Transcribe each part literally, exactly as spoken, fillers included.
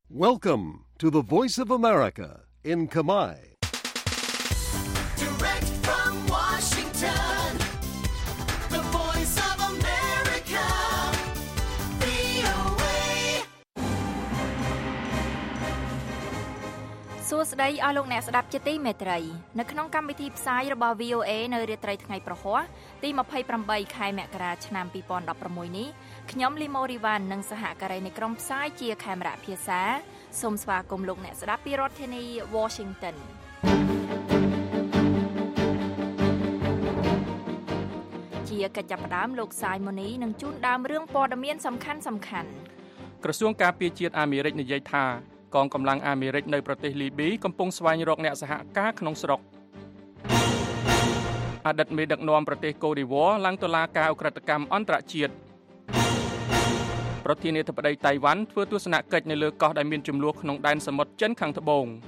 Welcome to the Voice of America in Khmer. Direct from Washington, the Voice of America, វី អូ เอ សួស្តីអស់លោកអ្នកស្ដាប់ជាទីមេត្រីនៅក្នុងកម្មវិធីផ្សាយរបស់ វី អូ เอ នៅរាត្រីថ្ងៃប្រហ័សទីยี่สิบแปดខែមករាឆ្នាំยี่สิบสิบหกនេះខ្ញុំលីម៉ូរីវ៉ាន់និងសហការីនៃក្រុមផ្សាយជាខេមរៈភាសាសូមស្វាគមន៍លោកអ្នកស្ដាប់ពីរដ្ឋធានី Washington ជាកិច្ចចាប់ផ្ដើមលោកសាយម៉ូនីនឹងជូនដើមរឿងព័ត៌មានសំខាន់សំខាន់ក្រសួងការពារជាតិអាមេរិកនិយាយថាកងកម្លាំងអាមេរិកនៅប្រទេសលីប៊ីកំពុងស្វែងរកអ្នកសហការក្នុងស្រុកអតីតមេដឹកនាំប្រទេសកូឌីវ៉ាឡើងតុលាការឧក្រិដ្ឋកម្មអន្តរជាតិប្រធានាធិបតីតៃវ៉ាន់ធ្វើទស្សនកិច្ចនៅលើកោះដែលមានជម្លោះក្នុងដែនសមុទ្រចិនខាងត្បូង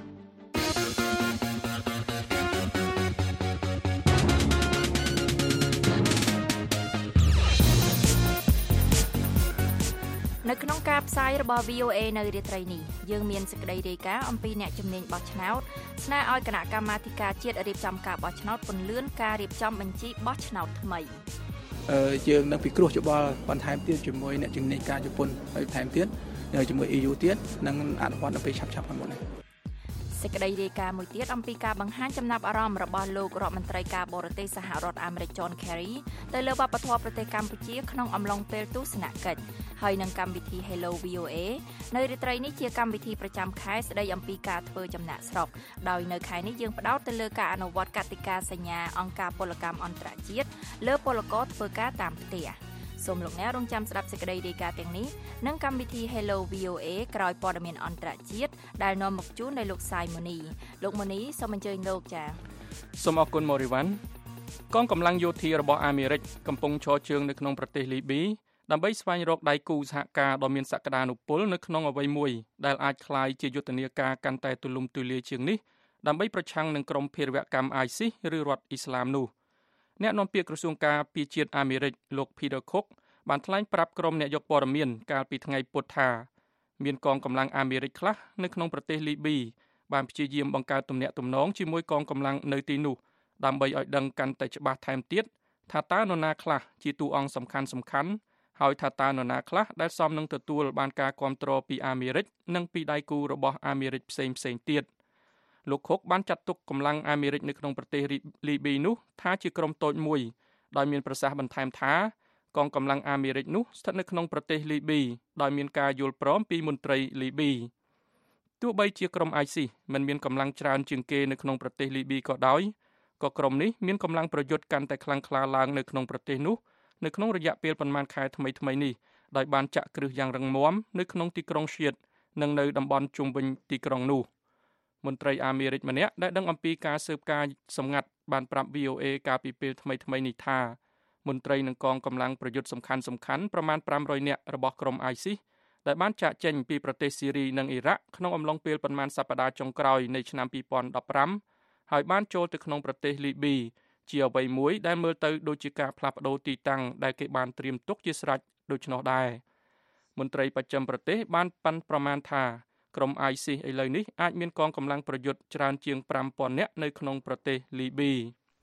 នៅក្នុងការផ្សាយរបស់ វី អូ เอ នៅរាត្រីនេះយើងមានសេចក្តីរាយការណ៍អំពីអ្នកជំនាញបោះឆ្នោតស្នើឲ្យគណៈកម្មាធិការជាតិរៀបចំការបោះឆ្នោតពន្លឿនការរៀបចំបញ្ជីបោះឆ្នោតថ្មីយើងនឹងពិគ្រោះយោបល់បន្ថែមទៀតជាមួយអ្នកជំនាញការជប៉ុនហើយបន្ថែមទៀតជាមួយ អេ យូ ទៀតនិងអនុវត្តនៅពេលឆាប់ៗខាងមុខនេះសេចក្តីរាយការណ៍មួយទៀតអំពីការបង្ហាញចំណាប់អារម្មណ៍របស់លោករដ្ឋមន្ត្រីការបរទេសសហរដ្ឋអាមេរិក John Kerry ទៅលើវប្បធម៌ប្រទេសកម្ពុជាក្នុងអំឡុងពេលទស្សនកិច្ចហើយនឹងកម្មវិធី Hello វី អូ เอ នៅរាត្រីនេះជាកម្មវិធីប្រចាំខែស្តីអំពីការធ្វើចំណាកស្រុកដោយនៅខែនេះយើងផ្ដោតទៅលើការអនុវត្តកតិកាសញ្ញាអង្គការពលកម្មអន្តរជាតិលើពលករធ្វើការតាមផ្ទះសូមលោកអ្នករងចាំស្ដាប់សេចក្តីរាយការណ៍ទាំងនេះនិងកម្មវិធី Hello វី អូ เอ ក្រោយព័ត៌មានអន្តរជាតិដែលនាំមកជូនដោយលោកសាយម៉ូនីលោកម៉ូនីសូមអញ្ជើញលោកចា៎សូមអរគុណម៉ូរីវ៉ាន់កងកម្លាំងយោធារបស់អាមេរិកកំពុងឈរជើងនៅក្នុងប្រទេសលីប៊ីដើម្បីស្វែងរកដៃគូសហការដ៏មានសក្តានុពលនៅក្នុងអ្វីមួយដែលអាចក្លាយជាយុទ្ធនាការកាន់តែទូលំទូលាយជាងនេះដើម្បីប្រឆាំងនឹងក្រុមភេរវកម្ម ISIS ឬរដ្ឋអ៊ីស្លាមនោះអ្នកនាំពាក្យក្រសួងការពារជាតិអាមេរិកលោក Peter Cook បានថ្លែងប្រាប់ក្រុមអ្នកយកព័ត៌មានកាលពីថ្ងៃពុធថាមានកងកម្លាំងអាមេរិកខ្លះនៅក្នុងប្រទេសលីប៊ីបានព្យាយាមបង្កើតទំនាក់ទំនងជាមួយកងកម្លាំងនៅទីនោះដើម្បីឲ្យដឹងកាន់តែច្បាស់ថែមទៀតថាតើនរណាខ្លះជាតួអង្គសំខាន់សំខាន់ហើយថាតើនរណាខ្លះដែលសមនឹងទទួលបានការគាំទ្រពីអាមេរិកនិងពីដៃគូរបស់អាមេរិកផ្សេងផ្សេងទៀតលោកខុកបានចាត់ទុកកម្លាំងអាមេរិកនៅក្នុងប្រទេសលីប៊ីនោះថាជាក្រុមតូចមួយដោយមានប្រសាសន៍បន្ថែមថាកងកម្លាំងអាមេរិកនោះស្ថិតនៅក្នុងប្រទេសលីប៊ីដោយមានការយល់ព្រមពីមន្ត្រីលីប៊ីទោះបីជាក្រុម ISIS មិនមានកម្លាំងច្រើនជាងគេនៅក្នុងប្រទេសលីប៊ីក៏ដោយក៏ក្រុមនេះមានកម្លាំងប្រយុទ្ធកាន់តែខ្លាំងក្លាឡើងនៅក្នុងប្រទេសនោះនៅក្នុងរយៈពេលប្រមាណខែថ្មីៗនេះដោយបានចាក់គ្រឹះយ៉ាងរឹងមាំនៅក្នុងទីក្រុងឈៀតនិងនៅតំបន់ជុំវិញទីក្រុងនោះមន្ត្រីអាមេរិកម្នាក់ដែលដឹងអំពីការស៊ើបការណ៍សម្ងាត់បានប្រាប់ វី អូ เอ កាលពីពេលថ្មីៗនេះថាមន្ត្រីនឹងកងកម្លាំងប្រយុទ្ធសំខាន់សំខាន់ប្រមាណfive hundredនាក់របស់ក្រុម ISIS ដែលបានចាកចេញពីប្រទេសស៊ីរីនិងអ៊ីរ៉ាក់ក្នុងអំឡុងពេលប្រមាណសប្តាហ៍ចុងក្រោយនៃឆ្នាំtwenty fifteenហើយបានចូលទៅក្នុងប្រទេសលីប៊ីជាអ្វីមួយដែលមើលទៅដូចជាការផ្លាស់ប្ដូរទីតាំងដែលគេបានត្រៀមទុកជាស្រេចដូច្នោះដែរមន្ត្រីបច្ចឹមប្រទេសបានប៉ាន់ប្រមាណថាក្រុម ISIS ឥឡូវនេះអាចមានកងកម្លាំងប្រយុទ្ធច្រើនជាងfive thousandនាក់នៅក្នុងប្រទេសលីប៊ី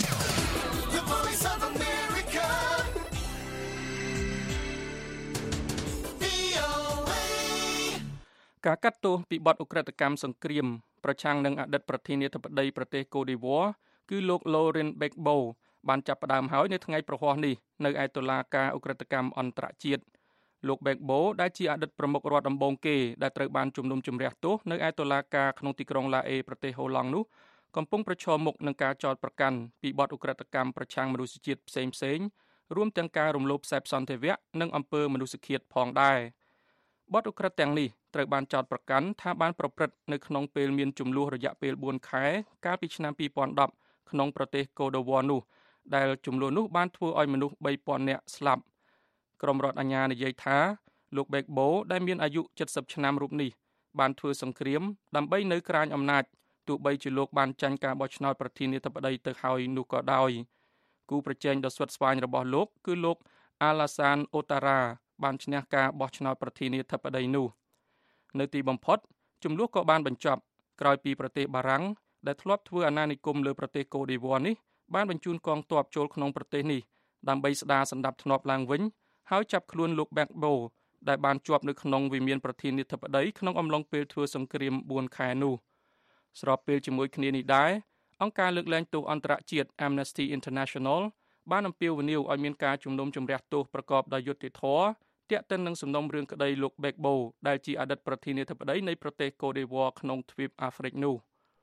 ការកាត់ទោសពីបទឧក្រិដ្ឋកម្មសង្គ្រាមប្រឆាំងនឹងអតីតប្រធានាធិបតីប្រទេសកូឌីវ៉ាគឺលោក Laurent Gbagbo បានចាប់ផ្ដើមហើយនៅថ្ងៃប្រហ័សនេះនៅឯតុលាការឧក្រិដ្ឋកម្មអន្តរជាតិលោក Gbagbo ដែលជាអតីតប្រមុខរដ្ឋដំបូងគេដែលត្រូវបានជំនុំជម្រះទោសនៅឯតុលាការក្នុងទីក្រុងឡាអេប្រទេសហូឡង់នោះកំពុងប្រឈមមុខនឹងការចោទប្រកាន់ពីបទឧក្រិដ្ឋកម្មប្រឆាំងមនុស្សជាតិផ្សេងៗរួមទាំងការរំលោភសេពសន្តិវៈនិងអំពើមនុស្សឃាតផងដែរបទឧក្រិដ្ឋទាំងនេះត្រូវបានចោទប្រកាន់ថាបានប្រព្រឹត្តនៅក្នុងពេលមានជម្លោះរយៈពេលfourខែកាលពីឆ្នាំtwenty tenក្នុងប្រទេសកូឌីវ៉ានោះដែលជម្លោះនោះបានធ្វើឲ្យមនុស្សthree thousandនាក់ស្លាប់ក្រុមរដ្ឋអាជ្ញានិយាយថាលោក Gbagbo ដែលមានអាយុseventyឆ្នាំរូបនេះបានធ្វើសង្គ្រាមដើម្បីនៅក្រាញអំណាចទោះបីជាលោកបានចាញ់ការបោះឆ្នោតប្រធានាធិបតីទៅហើយនោះក៏ដោយគូប្រជែងដ៏ស្វិតស្វាញរបស់លោកគឺលោក Alassane Ouattara បានឈ្នះការបោះឆ្នោតប្រធានាធិបតីនោះនៅទីបំផុតចំនួនក៏បានបញ្ចប់ក្រោយពីប្រទេសបារាំងដែលធ្លាប់ធ្វើអាណានិគមលើប្រទេសកូឌីវ៉ានេះបានបញ្ជូនកងទ័ពចូលក្នុងប្រទេសនេះដើម្បីស្ដារសណ្ដាប់ធ្នាប់ឡើងវិញហើយចាប់ខ្លួនលោក Gbagbo ដែលបានជាប់នៅក្នុងវិមានប្រធានាធិបតីក្នុងអំឡុងពេលធ្វើសង្គ្រាមបួនខែនោះស្របពេលជាមួយគ្នានេះដែរអង្គការលើកលែងទោសអន្តរជាតិ Amnesty International បានអំពាវនាវឲ្យមានការជំនុំជម្រះទោសប្រកបដោយយុត្តិធម៌ទាក់ទិននឹងសំណុំរឿងក្តីលោក Gbagbo ដែលជាអតីតប្រធានាធិបតីនៃប្រទេសកូឌីវ៉ាក្នុងទ្វីបអាហ្វ្រិកនោះ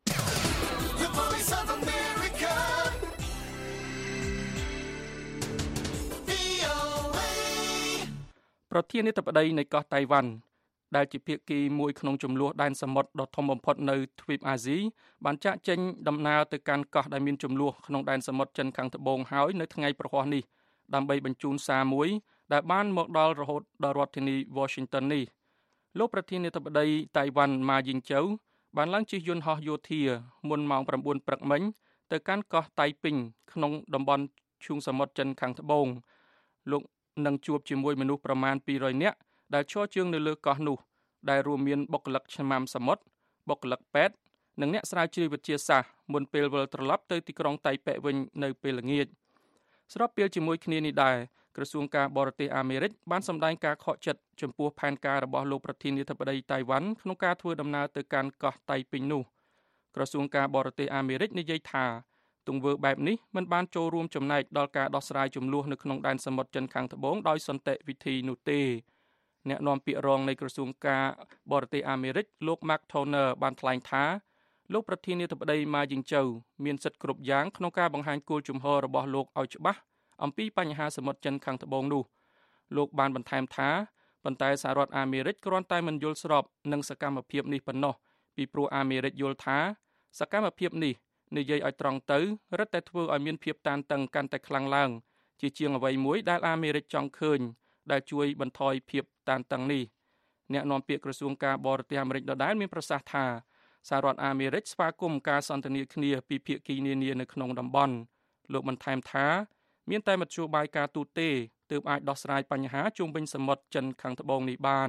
ប្រធានាធិបតីនៃកោះតៃវ៉ាន់ដែលជាភាគីមួយក្នុងចំនួនដែនសមុទ្រដ៏ធំបំផុតនៅទ្វីបអាស៊ីបានចាក់ចេញដំណើរទៅកាន់កោះដែលមានចំនួនក្នុងដែនសមុទ្រចិនខាងត្បូងហើយនៅថ្ងៃប្រហ័សនេះដើម្បីបញ្ជូនសារមួយដែលបានមកដល់រហូតដល់រដ្ឋធានី Washington នេះលោកប្រធានាធិបតីតៃវ៉ាន់ម៉ាយីងជូវបានឡើងជិះយន្តហោះយោធាមុនម៉ោង៩ព្រឹកមិញទៅកាន់កោះតៃពីងក្នុងតំបន់ឈូងសមុទ្រចិនខាងត្បូងលោកនឹងជួបជាមួយមនុស្សប្រមាណពីររយនាក់ដែលឈរជើងនៅលើកោះនោះដែលរួមមានបុគ្គលិកឆ្មាំសមុទ្របុគ្គលិកពេទ្យនិងអ្នកស្រាវជ្រាវវិទ្យាសាស្ត្រមុនពេលវិលត្រឡប់ទៅទីក្រុងតៃប៉េវិញនៅពេលល្ងាចស្របពេលជាមួយគ្នានេះដែរក្រសួងការបរទេសអាមេរិកបានសម្ដែងការខកចិត្តចំពោះផែនការរបស់លោកប្រធានាធិបតីតៃវ៉ាន់ក្នុងការធ្វើដំណើរទៅកាន់កោះតៃពីងនោះក្រសួងការបរទេសអាមេរិកនិយាយថាទង្វើបែបនេះមិនបានចូលរួមចំណែកដល់ការដោះស្រាយជម្លោះនៅក្នុងដែនសមុទ្រចិនខាងត្បូងដោយសន្តិវិធីនោះទេអ្នកនាំពាក្យរងនៃក្រសួងការបរទេសអាមេរិកលោក Mark Toner បានថ្លែងថាលោកប្រធានាធិបតីម៉ាយីងជូវមានសិទ្ធិគ្រប់យ៉ាងក្នុងការបង្ហាញគោលជំហររបស់លោកឲ្យច្បាស់អំពីបញ្ហាសមុទ្រចិនខាងត្បូងនោះលោកបានបន្ថែមថាប៉ុន្តែសហរដ្ឋអាមេរិកគ្រាន់តែមិនយល់ស្របនឹងសកម្មភាពនេះប៉ុណ្ណោះពីព្រោះអាមេរិកយល់ថាសកម្មភាពនេះនិយាយឲ្យត្រង់ទៅរឹតតែធ្វើឲ្យមានភាពតានតឹងកាន់តែខ្លាំងឡើងជាជាងអ្វីមួយដែលអាមេរិកចង់ឃើញដែលជួយបន្ថយភាពតានតឹងនេះអ្នកនាំពាក្យក្រសួងការបរទេសអាមេរិកដដែលមានប្រសាសន៍ថាសហរដ្ឋអាមេរិកស្វាគមន៍ការសន្ទនាគ្នាពីភាគីនានានៅក្នុងតំបន់លោកបន្ថែមថាមានតែមធ្យោបាយការទូតទេទើបអាចដោះស្រាយបញ្ហាជុំវិញសមុទ្រចិនខាងត្បូងនេះបាន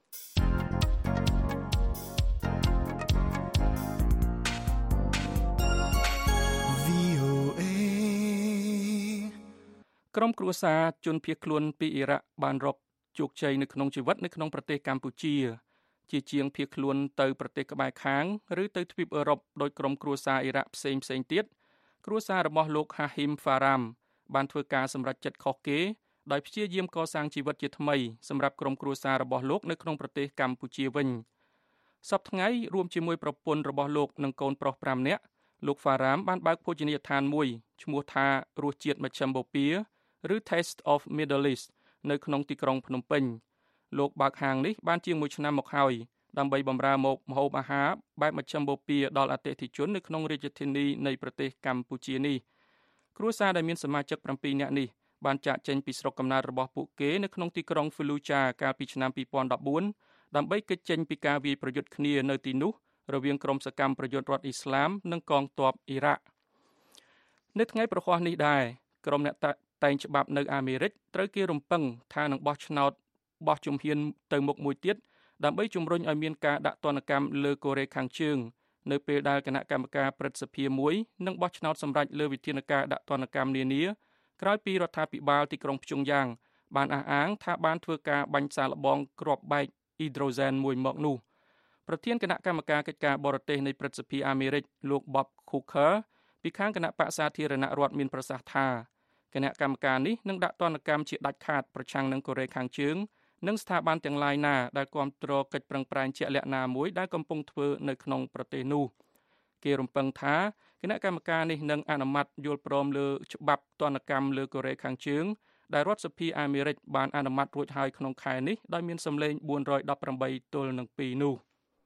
ក្រុមគ្រួសារជនភៀសខ្លួនពីអ៊ីរ៉ាក់បានរកជោគជ័យនៅក្នុងជីវិតនៅក្នុងប្រទេសកម្ពុជាជាជាងភៀសខ្លួនទៅប្រទេសក្បែរខាងឬទៅទ្វីបអឺរ៉ុបដោយក្រុមគ្រួសារអ៊ីរ៉ាក់ផ្សេងផ្សេងទៀតគ្រួសាររបស់លោក Hahim Faram បានធ្វើការសម្រេចចិត្តខុសគេដោយព្យាយាមកសាងជីវិតជាថ្មីសម្រាប់ក្រុមគ្រួសាររបស់លោកនៅក្នុងប្រទេសកម្ពុជាវិញសប្តាហ៍ថ្ងៃរួមជាមួយប្រពន្ធរបស់លោកនិងកូនប្រុសប្រាំនាក់លោក Faram បានបើកភោជនីយដ្ឋានមួយឈ្មោះថារសជាតិមជ្ឈិមបូព៌ាឬ Taste of Middle East នៅក្នុងទីក្រុងភ្នំពេញលោកបើកហាងនេះបានជាងមួយឆ្នាំមកហើយដើម្បីបម្រើមកម្ហូបអាហារបែបមជ្ឈិមបូព៌ាដល់អតិថិជននៅក្នុងរាជធានីនៃប្រទេសកម្ពុជានេះគ្រួសារដែលមានសមាជិកប្រាំពីរនាក់នេះបានចាកចេញពីស្រុកកំណើតរបស់ពួកគេនៅក្នុងទីក្រុង Fallujah កាលពីឆ្នាំពីរពាន់ដប់បួនដើម្បីគេចចេញពីការវាយប្រយុទ្ធគ្នានៅទីនោះរវាងក្រុមសកម្មប្រយុទ្ធរដ្ឋអ៊ីស្លាមនិងកងទ័ពអ៊ីរ៉ាក់នៅថ្ងៃប្រហ័សនេះដែរក្រុមអ្នកតែងច្បាប់នៅអាមេរិកត្រូវគេរំពឹងថានឹងបោះឆ្នោតបោះជំហានទៅមុខមួយទៀតដើម្បីជំរុញឲ្យមានការដាក់ទណ្ឌកម្មលើកូរ៉េខាងជើងនៅពេលដែលគណៈកម្មការព្រឹទ្ធសភាមួយនឹងបោះឆ្នោតសម្រេចលើវិធានការដាក់ទណ្ឌកម្មនានាក្រោយពីរដ្ឋាភិបាលទីក្រុងព្យុងយ៉ាងបានអះអាងថាបានធ្វើការបាញ់សាកល្បងគ្រាប់បែកអ៊ីដ្រូសែនមួយមកនោះប្រធានគណៈកម្មការកិច្ចការបរទេសនៃព្រឹទ្ធសភាអាមេរិកលោក Bob Corker ពីខាងគណៈបក្សសាធារណរដ្ឋមានប្រសាសន៍ថាគណៈកម្មការនេះនឹងដាក់ទណ្ឌកម្មជាដាច់ខាតប្រឆាំងនឹងកូរ៉េខាងជើងនិងស្ថាប័នទាំងឡាយណាដែលគាំទ្រកិច្ចប្រឹងប្រែងជាក់លាក់ណាមួយដែលកំពុងធ្វើនៅក្នុងប្រទេសនោះគេរំពឹងថាគណៈកម្មការនេះនឹងអនុម័តយល់ព្រមលើច្បាប់ទណ្ឌកម្មលើកូរ៉េខាងជើងដែលរដ្ឋសភាអាមេរិកបានអនុម័តរួចហើយក្នុងខែនេះដោយមានសម្លេងបួនរយដប់ប្រាំបីទល់នឹងពីរនោះ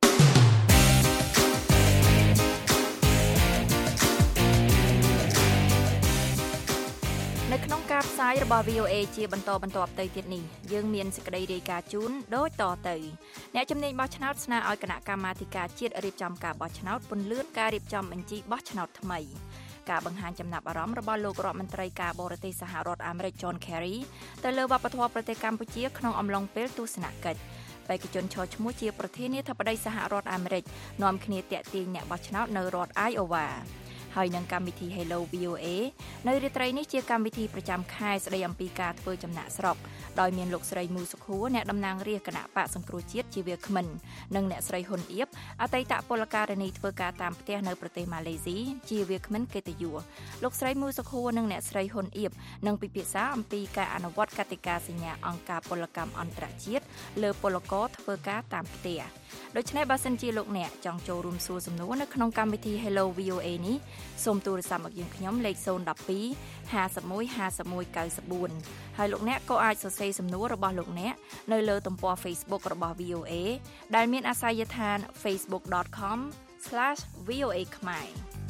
នៅក្នុងការផ្សាយរបស់ វី អូ เอ ជាបន្តបន្ទាប់ទៅទៀតនេះយើងមានសេចក្តីរាយការណ៍ជូនដូចតទៅអ្នកជំនាញបោះឆ្នោតស្នើឲ្យគណៈកម្មាធិការជាតិរៀបចំការបោះឆ្នោតពន្លឿនការរៀបចំបញ្ជីបោះឆ្នោតថ្មីការបង្ហាញចំណាប់អារម្មណ៍របស់លោករដ្ឋមន្ត្រីការបរទេសសហរដ្ឋអាមេរិក John Kerry ទៅលើវប្បធម៌ប្រទេសកម្ពុជាក្នុងអំឡុងពេលទស្សនកិច្ចបេក្ខជនឈរឈ្មោះជាប្រធានាធិបតីសហរដ្ឋអាមេរិកនាំគ្នាតាក់ទាញអ្នកបោះឆ្នោតនៅរដ្ឋ Iowa ហើយនឹងកម្មវិធី Hello វី អូ เอ នៅរាត្រីនេះជាកម្មវិធីប្រចាំខែស្ដីអំពីការធ្វើចំណាក់ស្រុកដោយមានលោកស្រីមូសុខួរអ្នកតំណាងរាស្ត្រគណៈបកសង្គ្រោះជាតិជាវាគ្មិននិងអ្នកស្រីហ៊ុនអៀបអតីតពលករនីធ្វើការតាមផ្ទះនៅប្រទេសម៉ាឡេស៊ីជាវាគ្មិនកិត្តិយសលោកស្រីមូសុខួរនិងអ្នកស្រីហ៊ុនអៀបនឹងពិភាក្សាអំពីការអនុវត្តកតិកាសញ្ញាអង្គការពលកម្មអន្តរជាតិលើពលករធ្វើការតាមផ្ទះដូច្នេះបើសិនជាលោកអ្នកចង់ចូលរួមសួរសំណួរនៅក្នុងកម្មវិធី Hello វី អូ เอ នេះសូមទូរស័ព្ទមកយើងខ្ញុំលេខศูนย์ หนึ่ง สอง ห้า หนึ่ง ห้า หนึ่ง เก้า สี่ហើយលោកអ្នកក៏អាចសរសេរសំណួររបស់លោកអ្នកនៅលើទំព័រ Facebook របស់ វី អូ เอ ដែលមានអាសយដ្ឋាន facebook dot com slash v o a khmer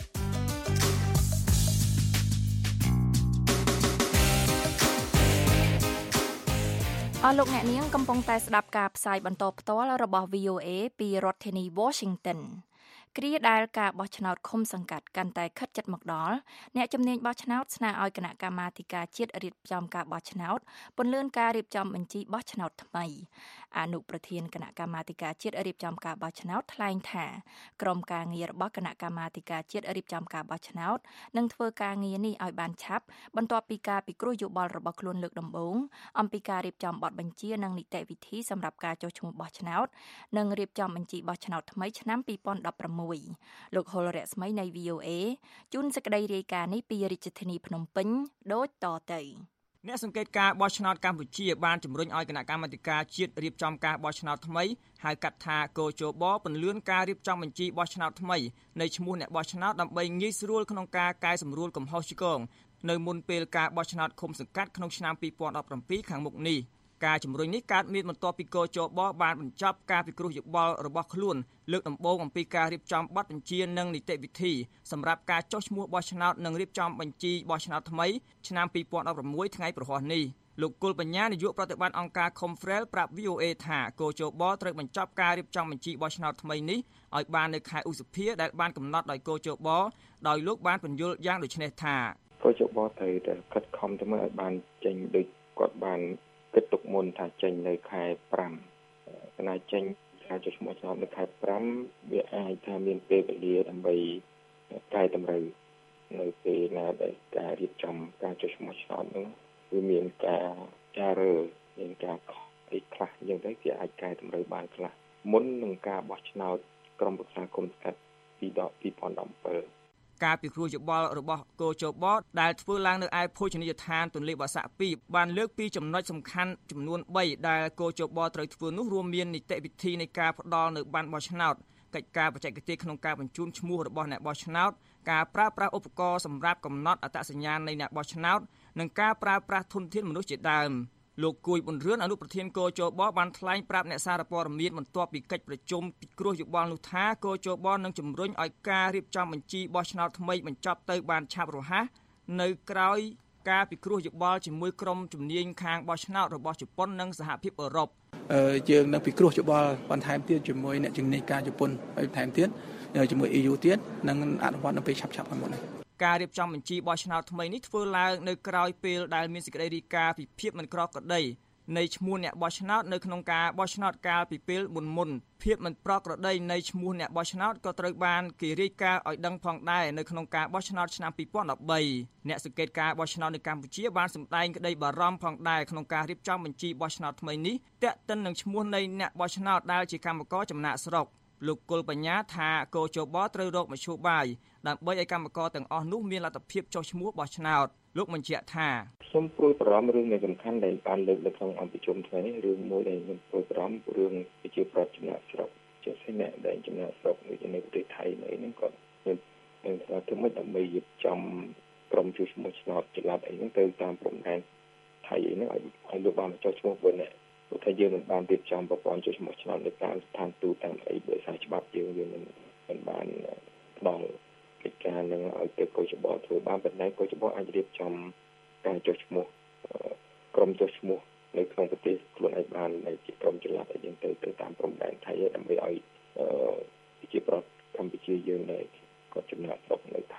អស់លោកអ្នកនាងកំពុងតែស្ដាប់ការផ្សាយបន្តផ្ទាល់របស់ វី អូ เอ ពីរដ្ឋធានី Washington គ្រាដែលការបោះឆ្នោតឃុំសង្កាត់កាន់តែខិតជិតមកដល់អ្នកជំនាញបោះឆ្នោតស្នើឲ្យគណៈកម្មាធិការជាតិរៀបចំការបោះឆ្នោតពន្លឿនការរៀបចំបញ្ជីបោះឆ្នោតថ្មីអនុប្រធានគណៈកម្មាធិការជាតិរៀបចំការបោះឆ្នោតថ្លែងថាក្រុមការងាររបស់គណៈកម្មាធិការជាតិរៀបចំការបោះឆ្នោតនឹងធ្វើការងារនេះឲ្យបានឆាប់បន្ទាប់ពីការពិគ្រោះយោបល់របស់ខ្លួនលើកដំបូងអំពីការរៀបចំបទបញ្ជានិងនីតិវិធីសម្រាប់ការចុះឈ្មោះបោះឆ្នោតនិងរៀបចំបញ្ជីបោះឆ្នោតថ្មីឆ្នាំពីរពាន់ដប់ប្រាំមួយលោកហុលរស្មីនៃ វី អូ เอ ជូនសេចក្តីរាយការណ៍នេះពីរាជធានីភ្នំពេញដូចតទៅអ្នកសង្កេតការបោះឆ្នោតកម្ពុជាបានជំរុញឲ្យគណៈកម្មាធិការជាតិរៀបចំការបោះឆ្នោតថ្មីហៅកាត់ថាកោជបពន្លឿនការរៀបចំបញ្ជីបោះឆ្នោតថ្មីនៃឈ្មោះអ្នកបោះឆ្នោតដើម្បីងាយស្រួលក្នុងការកែសម្រួលកំហុសឆ្គងនៅមុនពេលការបោះឆ្នោតឃុំសង្កាត់ក្នុងឆ្នាំពីរពាន់ដប់ប្រាំពីរខាងមុខនេះការជំរុញនេះកើតមានបន្ទាប់ពីកោជបបានបញ្ចប់ការពិគ្រោះយោបល់របស់ខ្លួនលើកដំបូងអំពីការរៀបចំបទបញ្ជានិងនីតិវិធីសម្រាប់ការចុះឈ្មោះបោះឆ្នោតនិងរៀបចំបញ្ជីបោះឆ្នោតថ្មីឆ្នាំពីរពាន់ដប់ប្រាំមួយថ្ងៃប្រហ័សនេះលោកគុលបញ្ញានាយកប្រតិបត្តិអង្គការ Confrel ប្រាប់ វី អូ เอ ថាកោជបត្រូវបញ្ចប់ការរៀបចំបញ្ជីបោះឆ្នោតថ្មីនេះឲ្យបាននៅខែឧសភាដែលបានកំណត់ដោយកោជបដោយលោកបានបញ្យល់យ៉ាងដូចនេះថាកោជបត្រូវតែខិតខំទៅមើលឲ្យបានចេញដូចគាត់បានគិតទុកមុនថាចេញនៅខែប្រាំគណៈចេញការចុះឈ្មោះឆ្នោតនៅខែប្រាំវាអាចថាមានពេលវេលាដើម្បីកែតម្រូវនៅពេលណាដែលការរៀបចំការចុះឈ្មោះឆ្នោតនោះវាមានការចារើមានការខុសអីខ្លះយ៉ាងទៅគេអាចកែតម្រូវបានខ្លះមុននឹងការបោះឆ្នោតក្រុមប្រឹក្សាគុំសង្កាត់ពីរពាន់ដប់ប្រាំbảy ការពិគ្រោះយោបល់របស់កោជបដែលធ្វើឡើងនៅឯភោជនីយដ្ឋានទន្លេបាសាក់ពីរបានលើកពីចំណុចសំខាន់ចំនួនបីដែលកោជបត្រូវធ្វើនោះរួមមាននីតិវិធីនៃការផ្ដល់នៅប័ណ្ណបោះឆ្នោតកិច្ចការបច្ចេកទេសក្នុងការបញ្ជូនឈ្មោះរបស់អ្នកបោះឆ្នោតការប្រើប្រាស់ឧបករណ៍សម្រាប់កំណត់អត្តសញ្ញាណនៃអ្នកបោះឆ្នោតនិងការប្រើប្រាស់ធនធានមនុស្សជាដើមលោកគួយប៊ុនរឿនអនុប្រធានកោជបបានថ្លែងប្រាប់អ្នកសារព័ត៌មានបន្ទាប់ពីកិច្ចប្រជុំពិគ្រោះយោបល់នោះថាកោជបនឹងជំរុញឲ្យការរៀបចំបញ្ជីបោះឆ្នោតថ្មីបញ្ចប់ទៅបានឆាប់រហ័សនៅក្រៅការពិគ្រោះយោបល់ជាមួយក្រុមជំនាញខាងបោះឆ្នោតរបស់ជប៉ុននិងសហភាពអឺរ៉ុបយើងនឹងពិគ្រោះយោបល់បន្ថែមទៀតជាមួយអ្នកជំនាញការជប៉ុនហើយបន្ថែមទៀតជាមួយ អេ យូ ទៀតនិងអនុវត្តនៅពេលឆាប់ៗខាងមុខនេះការរៀបចំបញ្ជីបោះឆ្នោតថ្មីនេះធ្វើឡើងនៅក្រៅពេលដែលមានសេចក្តីរាយការណ៍ពីភាពមិនប្រក្រតីនៃឈ្មោះអ្នកបោះឆ្នោតនៅក្នុងការបោះឆ្នោតកាលពីពេលមុនមុនភាពមិនប្រក្រតីនៃឈ្មោះអ្នកបោះឆ្នោតក៏ត្រូវបានគេរាយការណ៍ឲ្យដឹងផងដែរនៅក្នុងការបោះឆ្នោតឆ្នាំពីរពាន់ដប់បីអ្នកសង្កេតការបោះឆ្នោតនៅកម្ពុជាបានសម្ដែងក្តីបារម្ភផងដែរក្នុងការរៀបចំបញ្ជីបោះឆ្នោតថ្មីនេះទាក់ទិននឹងឈ្មោះនៃអ្នកបោះឆ្នោតដែលជាកម្មករចំណាក់ស្រុកលោកគុលបញ្ញាថាកោជបត្រូវរកមធ្យោបាយដើម្បីឲ្យកម្មករទាំងអស់នោះមានលទ្ធភាពចុះឈ្មោះបោះឆ្នោតលោកបញ្ជាក់ថាខ្ញុំព្រួយបារម្ភរឿងនៃសំខាន់ដែលបានលើកនៅក្នុងអង្គប្រជុំថ្ងៃនេះរឿងមួយដែលខ្ញុំព្រួយបារម្ភរឿងប្រជាប្រដ្ឋចំណាក់ស្រុកជាពិសេសអ្នកដែលចំណាក់ស្រុកនៅប្រទេសថៃនេះហ្នឹងក៏មានមានថាធ្វើម៉េចដើម្បីរៀបចំក្រុមចុះឈ្មោះឆ្នោតចល័តអីហ្នឹងទៅតាមព្រំដែនថៃហ្នឹងឲ្យឲ្យលោកបានចុះឈ្មោះវិញនេះព្រោះថាយើងមិនបានរៀបចំប្រព័ន្ធចុះឈ្មោះឆ្នោតនៅតាមស្ថានទូតតាមអីដោយសារច្បាប់យើងយើងមិនមិនបានផ្ដល់កិច្ចការនឹងឲ្យទៅកោជបធ្វើបានប៉ុន្តែកោជបអាចរៀបចំការចុះឈ្មោះក្រុមចុះឈ្មោះនៅក្នុងប្រទេសខ្លួនឯងបាននៅជាក្រុមចល័តឲ្យយើងទៅទៅតាមព្រំដែនថៃដើម្បីឲ្យប្រជាប្រដ្ឋកម្ពុជាយើងដែលគាត់ចំណាក់ស្រុកនៅថៃ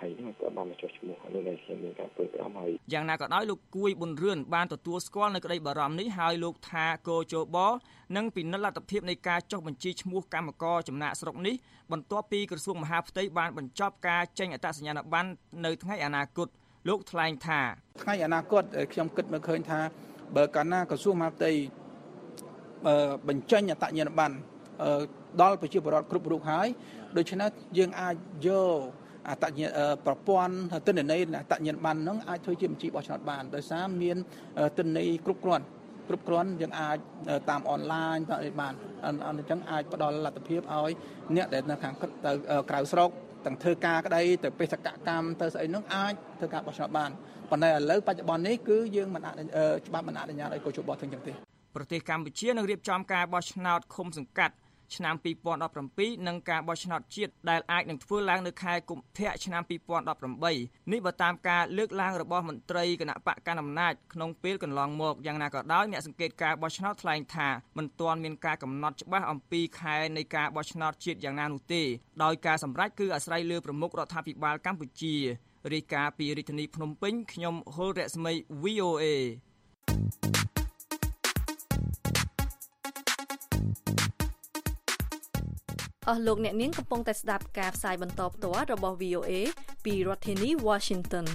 យហ្នឹងក៏បានមកចុះឈ្មោះនៅនៅខ្ញុំមានការព្រួយបារម្ភហើយយ៉ាងណាក៏ដោយលោកគួយប៊ុនរឿនបានទទួលស្គាល់នៅក្តីបារម្ភនេះហើយលោកថាកោជបនឹងពិនិត្យលទ្ធភាពនៃការចុះបញ្ជីឈ្មោះកម្មករចំណាក់ស្រុកនេះបន្ទាប់ពីក្រសួងមហាផ្ទៃបានបញ្ចប់ការចេញអត្តសញ្ញាណប័ណ្ណនៅថ្ងៃអនាគតលោកថ្លែងថាថ្ងៃអនាគតខ្ញុំគិតមកឃើញថាបើកាលណាក្រសួងមហាផ្ទៃបញ្ចេញអត្តសញ្ញាណប័ណ្ណដល់ប្រជាពលរដ្ឋគ្រប់រូបហើយដូច្នេះយើងអាចយកអត្តញ្ញាប្រព័ន្ធទិន្នន័យអត្តញ្ញាណប័ណ្ណហ្នឹងអាចធ្វើជាបញ្ជីបោះឆ្នោតបានដោយសារមានទិន្នន័យគ្រប់គ្រាន់គ្រប់គ្រាន់យើងអាចតាមអនឡាញតាមអីបានអញ្ចឹងអាចផ្ដល់លទ្ធភាពឲ្យអ្នកដែលនៅខាងទៅក្រៅស្រុកទាំងធ្វើការក្តីទៅបេសកកម្មទៅស្អីហ្នឹងអាចធ្វើការបោះឆ្នោតបានប៉ុន្តែឥឡូវបច្ចុប្បន្ននេះគឺយើងមិនច្បាប់មិនអនុញ្ញាតឲ្យកោជបធ្វើអញ្ចឹងទេប្រទេសកម្ពុជានឹងរៀបចំការបោះឆ្នោតឃុំសង្កាត់ឆ្នាំពីរពាន់ដប់ប្រាំពីរនិងការបោះឆ្នោតជាតិដែលអាចនឹងធ្វើឡើងនៅខែកុម្ភៈឆ្នាំពីរពាន់ដប់ប្រាំបីនេះបើតាមការលើកឡើងរបស់មន្ត្រីគណៈបកកណ្ដាលអំណាចក្នុងពេលកន្លងមកយ៉ាងណាក៏ដោយអ្នកសង្កេតការបោះឆ្នោតថ្លែងថាមិនទាន់មានការកំណត់ច្បាស់អំពីខែនៃការបោះឆ្នោតជាតិយ៉ាងណានោះទេដោយការសម្រេចគឺអាស្រ័យលើប្រមុខរដ្ឋាភិបាលកម្ពុជារាយការណ៍ពីរាជធានីភ្នំពេញខ្ញុំហុលរស្មី វី អូ អេអស់លោកអ្នកនាងកំពុងតែស្ដាប់ការផ្សាយបន្តផ្ទាល់របស់ វី អូ អេ ពីរដ្ឋធានី Washington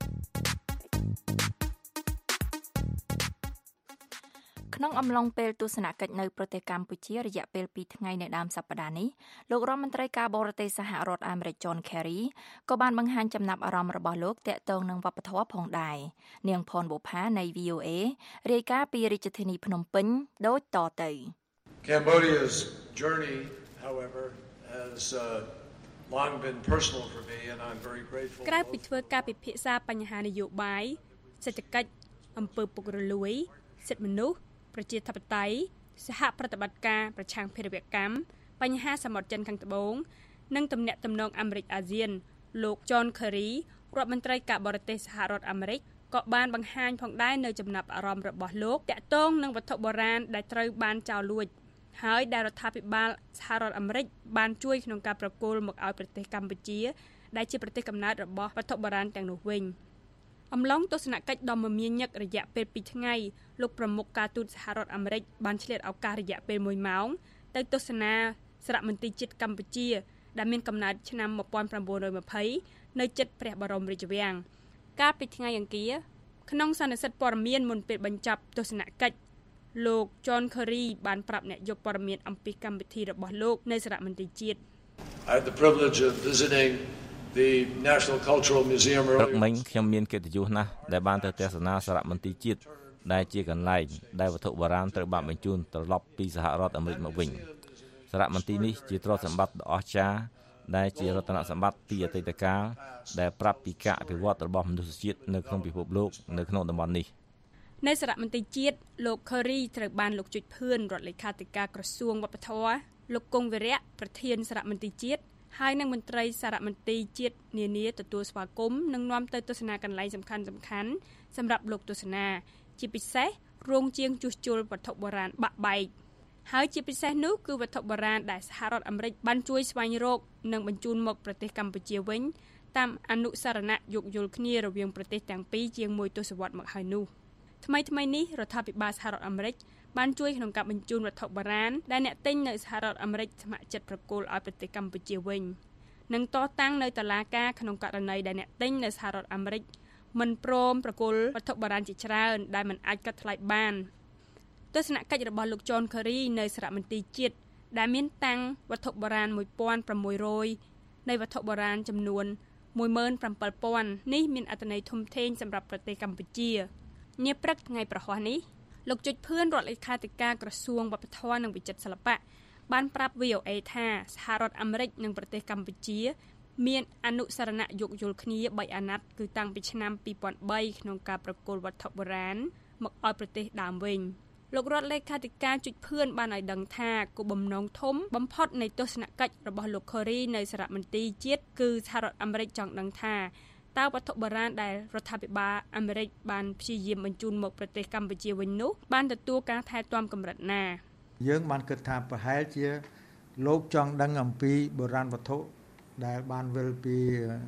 ក្នុងអំឡុងពេលទស្សនកិច្ចនៅប្រទេសកម្ពុជារយៈពេលពីរថ្ងៃនៅដើមសប្តាហ៍នេះលោករដ្ឋមន្ត្រីការបរទេសសហរដ្ឋអាមេរិក John Kerry ក៏បានបង្ហាញចំណាប់អារម្មណ៍របស់លោកទាក់ទងនឹងវប្បធម៌ផងដែរនាងផនបុប្ផានៃ វី អូ អេ រាយការណ៍ពីរាជធានីភ្នំពេញដូចតទៅ Cambodia's journey however has uh, long been personal for me and I'm very grateful ក្រៅពីធ្វើការពិភាក្សាបញ្ហានយោបាយសេដ្ឋកិច្ចអំពើពុករលួយសិទ្ធិមនុស្សប្រជាធិបតេយ្យសហប្រតិបត្តិការប្រឆាំងភេរវកម្មបញ្ហាសមុទ្រចិនខាងត្បូងនិងទំនាក់ទំនងអាមេរិកអាស៊ានលោក John Kerry រដ្ឋមន្ត្រីការបរទេសសហរដ្ឋអាមេរិកក៏បានបង្ហាញផងដែរនៅចំណាប់អារម្មណ៍របស់លោកទាក់ទងនឹងវត្ថុបុរាណដែលត្រូវបានចោរលួចហើយដែលរដ្ឋាភិបាលសហរដ្ឋអាមេរិកបានជួយក្នុងការប្រគល់មកឲ្យប្រទេសកម្ពុជាដែលជាប្រទេសកំណើតរបស់វត្ថុបុរាណទាំងនោះវិញអំឡុងទស្សនកិច្ចដ៏មមាញឹករយៈពេលពីរថ្ងៃលោកប្រមុខការទូតសហរដ្ឋអាមេរិកបានឆ្លៀតឱកាសរយៈពេលមួយម៉ោងទៅទស្សនាសារមន្ទីរជាតិកម្ពុជាដែលមានកំណើតឆ្នាំmột nghìn chín trăm hai mươiនៅជិតព្រះបរមរាជវាំងកាលពីថ្ងៃអង្គារក្នុងសន្និសីទព័ត៌មានមុនពេលបញ្ចប់ទស្សនកិច្ចលោក John Kerry បានប្រាប់អ្នកយកព័ត៌មានអំពីកម្មវិធីរបស់លោកនៅសារមន្ទីរជាតិ I had the privilege of visiting the National Cultural Museum ព្រឹកមិញខ្ញុំមានកិត្តិយសណាស់ដែលបានទៅទស្សនាសារមន្ទីរជាតិដែលជាកន្លែងដែលវត្ថុបុរាណត្រូវបានបញ្ជូនត្រឡប់ពីសហរដ្ឋអាមេរិកមកវិញសារមន្ទីរនេះជាទ្រព្យសម្បត្តិដ៏អស្ចារ្យដែលជារតនសម្បត្តិពីអតីតកាលដែលប្រាប់ពីការអភិវឌ្ឍរបស់មនុស្សជាតិនៅក្នុងពិភពលោកនៅក្នុងតំបន់នេះនៅសារមន្ទីរជាតិលោក Kerry ត្រូវបានលោកជុចភឿនរដ្ឋលេខាធិការក្រសួងវប្បធម៌លោកគង់វិរៈប្រធានសារមន្ទីរជាតិហើយនិងមន្ត្រីសារមន្ទីរជាតិនានាទទួលស្វាគមន៍និងនាំទៅទស្សនាកន្លែងសំខាន់ៗសម្រាប់លោកទស្សនាជាពិសេសរោងជាងជួសជុលវត្ថុបុរាណបាក់បែកហើយជាពិសេសនោះគឺវត្ថុបុរាណដែលសហរដ្ឋអាមេរិកបានជួយស្វែងរកនិងបញ្ជូនមកប្រទេសកម្ពុជាវិញតាមអនុសារណៈយោគយល់គ្នារវាងប្រទេសទាំងពីរជាងមួយទសវត្សរ៍មកហើយនោះថ្មីថ្មីនេះរដ្ឋាភិបាលសហរដ្ឋអាមេរិកបានជួយក្នុងការបញ្ជូនវត្ថុបុរាណដែលអ្នកទិញនៅសហរដ្ឋអាមេរិកស្ម័គ្រចិត្តប្រគល់ឲ្យប្រទេសកម្ពុជាវិញនិងតតាំងនៅតុលាការក្នុងករណីដែលអ្នកទិញនៅសហរដ្ឋអាមេរិកមិនព្រមប្រគល់វត្ថុបុរាណជាច្រើនដែលមិនអាចកាត់ថ្លៃបានទស្សនកិច្ចរបស់លោក John Kerry នៅសារមន្ទីរជាតិដែលមានតាំងវត្ថុបុរាណmột nghìn sáu trămនៃវត្ថុបុរាណចំនួនmột mươi bảy nghìnនេះមានអត្ថន័យធំធេងសម្រាប់ប្រទេសកម្ពុជានាព្រឹកថ្ងៃប្រហ័សនេះលោកជុចភឿនរដ្ឋលេខាធិការក្រសួងវប្បធម៌និងវិចិត្រសិល្បៈបានប្រាប់ វី អូ អេ ថាសហរដ្ឋអាមេរិកនិងប្រទេសកម្ពុជាមានអនុសារណៈយោគយល់គ្នាបីអាណត្តិគឺតាំងពីឆ្នាំពីរពាន់បីក្នុងការប្រគល់វត្ថុបុរាណមកឲ្យប្រទេសដើមវិញលោករដ្ឋលេខាធិការជុចភឿនបានឲ្យដឹងថាគោលបំណងធំបំផុតនៃទស្សនកិច្ចរបស់លោក Kerry នៅសារមន្ទីរជាតិគឺសហរដ្ឋអាមេរិកចង់ដឹងថាតើវត្ថុបុរាណដែលរដ្ឋាភិបាលអាមេរិកបានព្យាយាមបញ្ជូនមកប្រទេសកម្ពុជាវិញនោះបានទទួលការថែទាំកម្រិតណាយើងបានគិតថាប្រហែលជាលោកចង់ដឹងអំពីបុរាណវត្ថុដែលបានវិលពីស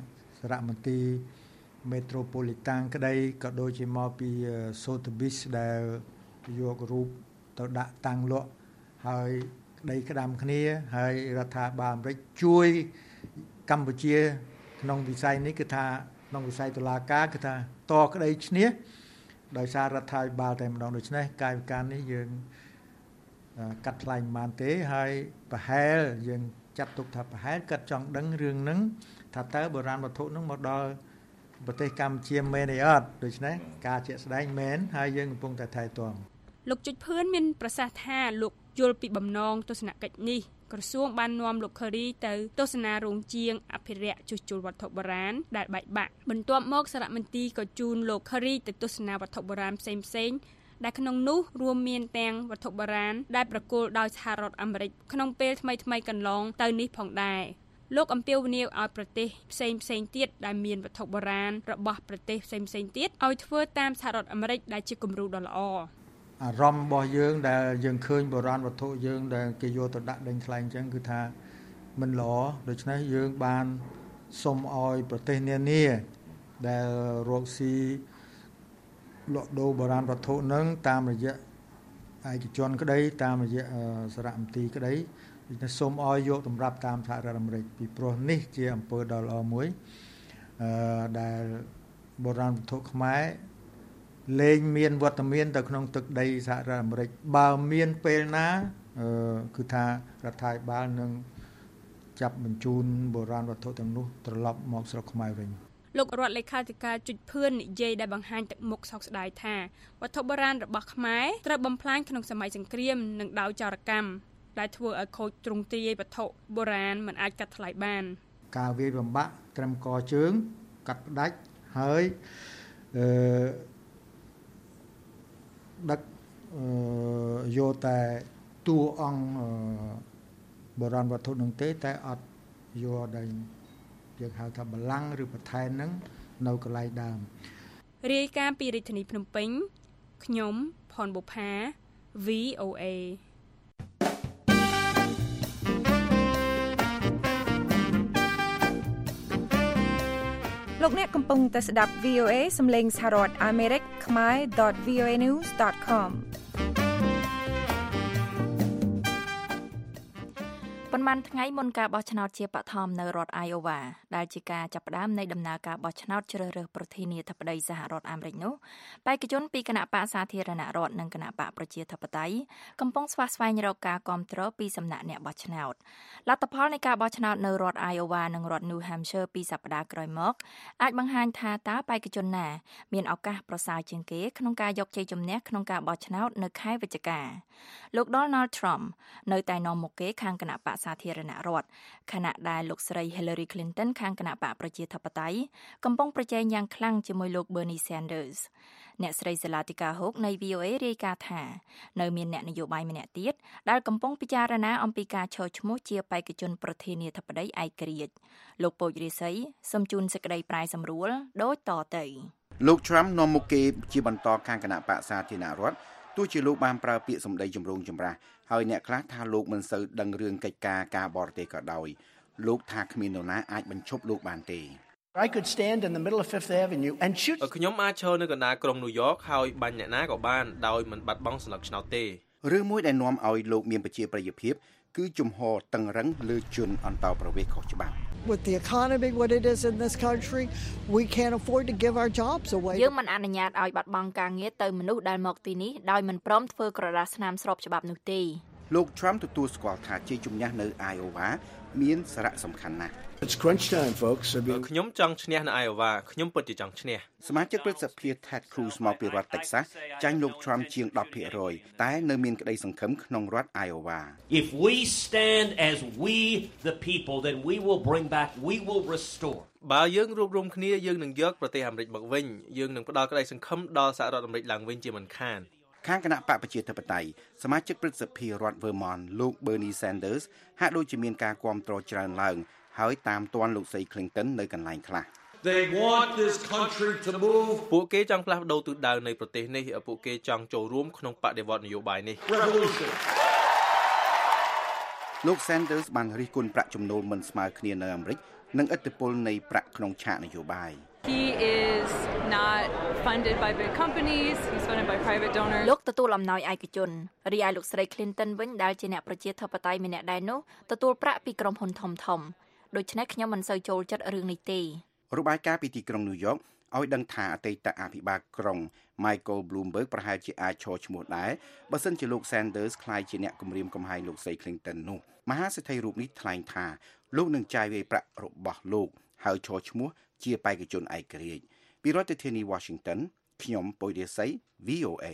សារមន្ទីរ Metropolitan ក្តីក៏ដូចជាមកពី Sotheby's ដែលយករូបទៅដាក់តាំងលក់ហើយក្តីក្តាំគ្នាហើយរដ្ឋាភិបាលអាមេរិកជួយកម្ពុជាក្នុងវិស័យនេះគឺថាក្នុងវិស័យតុលាការគឺថាតក្តីឈ្នះដោយសាររដ្ឋាភិបាលតែម្ដងដូច្នេះកាយវិការនេះយើងកាត់ថ្លៃមិនបានទេហើយប្រហែលយើងចាត់ទុកថាប្រហែលកាត់ចង់ដឹងរឿងហ្នឹងថាតើបុរាណវត្ថុហ្នឹងមកដល់ប្រទេសកម្ពុជាមែនទេអត់ដូច្នេះការជាក់ស្ដែងមែនហើយយើងកំពុងតែថែទាំលោកជុចភឿនមានប្រសាសន៍ថាលោកយល់ពីបំណងទស្សនកិច្ចនេះក្រសួងបាននាំលោក Kerry ទៅទស្សនារោងជាងអភិរក្សជួសជុលវត្ថុបុរាណដែលបែកបាក់បន្ទាប់មកសារមន្ទីរក៏ជូនលោក Kerry ទៅទស្សនាវត្ថុបុរាណផ្សេងៗដែលក្នុងនោះរួមមានទាំងវត្ថុបុរាណដែលប្រគល់ដោយសហរដ្ឋអាមេរិកក្នុងពេលថ្មីៗកន្លងទៅនេះផងដែរលោកអំពាវនាវឲ្យប្រទេសផ្សេងផ្សេងទៀតដែលមានវត្ថុបុរាណរបស់ប្រទេសផ្សេងផ្សេងទៀតឲ្យធ្វើតាមសហរដ្ឋអាមេរិកដែលជាគំរូដ៏ល្អអារម្មណ៍របស់យើងដែលយើងឃើញបុរាណវត្ថុយើងដែលគេយកទៅដាក់ដេញថ្លៃអញ្ចឹងគឺថាមិនល្អដូច្នេះយើងបានសុំឲ្យប្រទេសនានាដែលរកស៊ីលក់ដូរបុរាណវត្ថុនឹងតាមរយៈឯកជនក្តីតាមរយៈសារមន្ទីរក្តីខ្ញុំសូមឲ្យយកតម្រាប់តាមសហរដ្ឋអាមេរិកពីព្រោះនេះជាអំពើដ៏ល្អមួយអឺដែលបុរាណវត្ថុខ្មែរលែងមានវត្តមានទៅក្នុងទឹកដីសហរដ្ឋអាមេរិកបើមានពេលណាអឺគឺថារដ្ឋាភិបាលនឹងចាប់បញ្ជូនបុរាណវត្ថុទាំងនោះត្រឡប់មកស្រុកខ្មែរវិញលោករដ្ឋលេខាធិការជុចភឿននិយាយដែលបង្ហាញទឹកមុខសោកស្ដាយថាវត្ថុបុរាណរបស់ខ្មែរត្រូវបំផ្លាញក្នុងសម័យសង្គ្រាមនិងដោយចោរកម្មដែលធ្វើឲ្យខូចទ្រង់ទ្រាយវត្ថុបុរាណមិនអាចកាត់ថ្លៃបានការវាយបំបាក់ត្រឹមកជើងកាត់ផ្ដាច់ហើយអឺដឹកយកតែតួអង្គបុរាណវត្ថុនឹងទេតែអត់យកដែលយើងហៅថាបល្ល័ង្កឬបន្ថែនហ្នឹងនៅកន្លែងដើមរាយការណ៍ពីរាជធានីភ្នំពេញខ្ញុំផនបុប្ផា វី អូ เอលោកអ្នកកំពុងតែស្ដាប់ វី អូ เอ សំឡេងសហរដ្ឋអាមេរិកខ្មែរ ដត វី អូ เอ news ដត com ប៉ុន្មានថ្ងៃមុនការបោះឆ្នោតជាបឋមនៅរដ្ឋ Iowa ដែលជាការចាប់ផ្ដើមនៃដំណើរការបោះឆ្នោតជ្រើសរើសប្រធានាធិបតីសហរដ្ឋអាមេរិកនោះបេក្ខជនពីគណៈបកសាធារណរដ្ឋនិងគណៈបកប្រជាធិបតេយ្យកំពុងស្វះស្វែងរកការគាំទ្រពីសំណាក់អ្នកបោះឆ្នោតលទ្ធផលនៃការបោះឆ្នោតនៅរដ្ឋ Iowa និងរដ្ឋ New Hampshire ពីសប្តាហ៍ក្រោយមកអាចបង្ហាញថាតើបេក្ខជនណាមានឱកាសប្រសើរជាងគេក្នុងការយកជ័យជំនះក្នុងការបោះឆ្នោតនៅខែវិច្ឆិកាលោក Donald Trump នៅតែនាំមុខគេខាងគណៈបកសាធារណរដ្ឋខណៈដែលលោកស្រី Hillary Clinton ខាងគណៈបកប្រជាធិបតេយ្យកំពុងប្រជែងយ៉ាងខ្លាំងជាមួយលោក Bernie Sanders អ្នកស្រីសាឡាទីកាហុកនៃ វី អូ เอ រាយការណ៍ថានៅមានអ្នកនយោបាយម្នាក់ទៀតដែលកំពុងពិចារណាអំពីការឈរឈ្មោះជាបេក្ខជនប្រធានាធិបតីឯករាជ្យលោកពូចរិស័យសូមជូនសេចក្តីប្រាយសម្រួលដូចតទៅលោក Trump នាំមុខគេជាបន្តខាងគណៈបកសាធារណរដ្ឋទោះជាលោកបានប្រើពាក្យសម្ដីចម្រូងចម្រាសហើយអ្នកខ្លះថាលោកមិនសូវដឹងរឿងកិច្ចការការបរទេសក៏ដោយលោកថាគ្មាននរណាអាចបញ្ឈប់លោកបានទេ I could stand in the middle of Fifth Avenue and shoot ខ្ញុំអាចឈរនៅកណ្ដាលក្រុងញូវយ៉កហើយបាញ់អ្នកណាក៏បានដោយមិនបាត់បង់ស្លឹកឆ្នោតទេរឿងមួយដែលនាំឲ្យលោកមានប្រជាប្រិយភាពគឺជំហរតឹងរឹងលើជនអន្តោប្រវេសន៍ខុសច្បាប់ With the economy what it is in this country we can't afford to give our jobs away យើងមិនអនុញ្ញាតឲ្យបាត់បង់ការងារទៅមនុស្សដែលមកទីនេះដោយមិនព្រមធ្វើក្រដាសស្នាមស្របច្បាប់នោះទេលោក Trump ទទួលស្គាល់ថាជ័យជំនះនៅ Iowa មានសារៈសំខាន់ណាស់ It's crunch time folks ខ្ញុំចង់ឈ្នះនៅ Iowa ខ្ញុំពិតជាចង់ឈ្នះសមាជិកព្រឹទ្ធសភា Ted Cruz មកពីរដ្ឋ Texas ចាញ់លោក Trump ជាង ten percent តែនៅមានក្តីសង្ឃឹមក្នុងរដ្ឋ Iowa If we stand as we the people then we will bring back we will restore បើយើងរួបរวมគ្នាយើងនឹងយកប្រទេសអាមេរិកមកវិញយើងនឹងផ្ដល់ក្តីសង្ឃឹមដល់សហរដ្ឋអាមេរិកឡើងវិញជាមិនខានខាងគណៈបកប្រជាធិបតេយ្យសមាជិកព្រឹទ្ធសភារដ្ឋ Vermont លោក Bernie Sanders ហាក់ដូចជាមានការគាំទ្រច្រើនឡើងហើយតាមទាន់លោកស្រី Clinton នៅកន្លែងខ្លះ They want this country to move ពួកគេចង់ផ្លាស់ប្ដូរទិសដៅនៃប្រទេសនេះពួកគេចង់ចូលរួមក្នុងបដិវត្តនយោបាយនេះ Revolution លោក Sanders បានរិះគន់ប្រាក់ចំណូលមិនស្មើគ្នានៅអាមេរិកនិងឥទ្ធិពលនៃប្រាក់ក្នុងឆាកនយោបាយ He is not funded by big companies, he's funded by private donors. លោកទទួលអំណោយឯកជនរីឯលោកស្រី Clinton វិញដែលជាអ្នកប្រជាធិបតេយ្យម្នាក់ដែរនោះទទួលប្រាក់ពីក្រុមហ៊ុនធំៗដូច្នេះខ្ញុំមិនសូវចូលចិត្តរឿងនេះទេរបាយការណ៍ពីទីក្រុងញូវយ៉កឲ្យដឹងថាអតីតអភិបាលក្រុង Michael Bloomberg ប្រហែលជាអាចឈរឈ្មោះដែរបើសិនជាលោក Sanders ក្លាយជាអ្នកគំរាមកំហែងលោកស្រី Clinton នោះមហាសេដ្ឋីរូបនេះថ្លែងថាលោកនឹងចាយវាយប្រាក់របស់លោកហើយឈរឈ្មោះជាបេក្ខជនឯករាជ្យពីរដ្ឋធានី Washington ខ្ញុំពុយរាសី V O A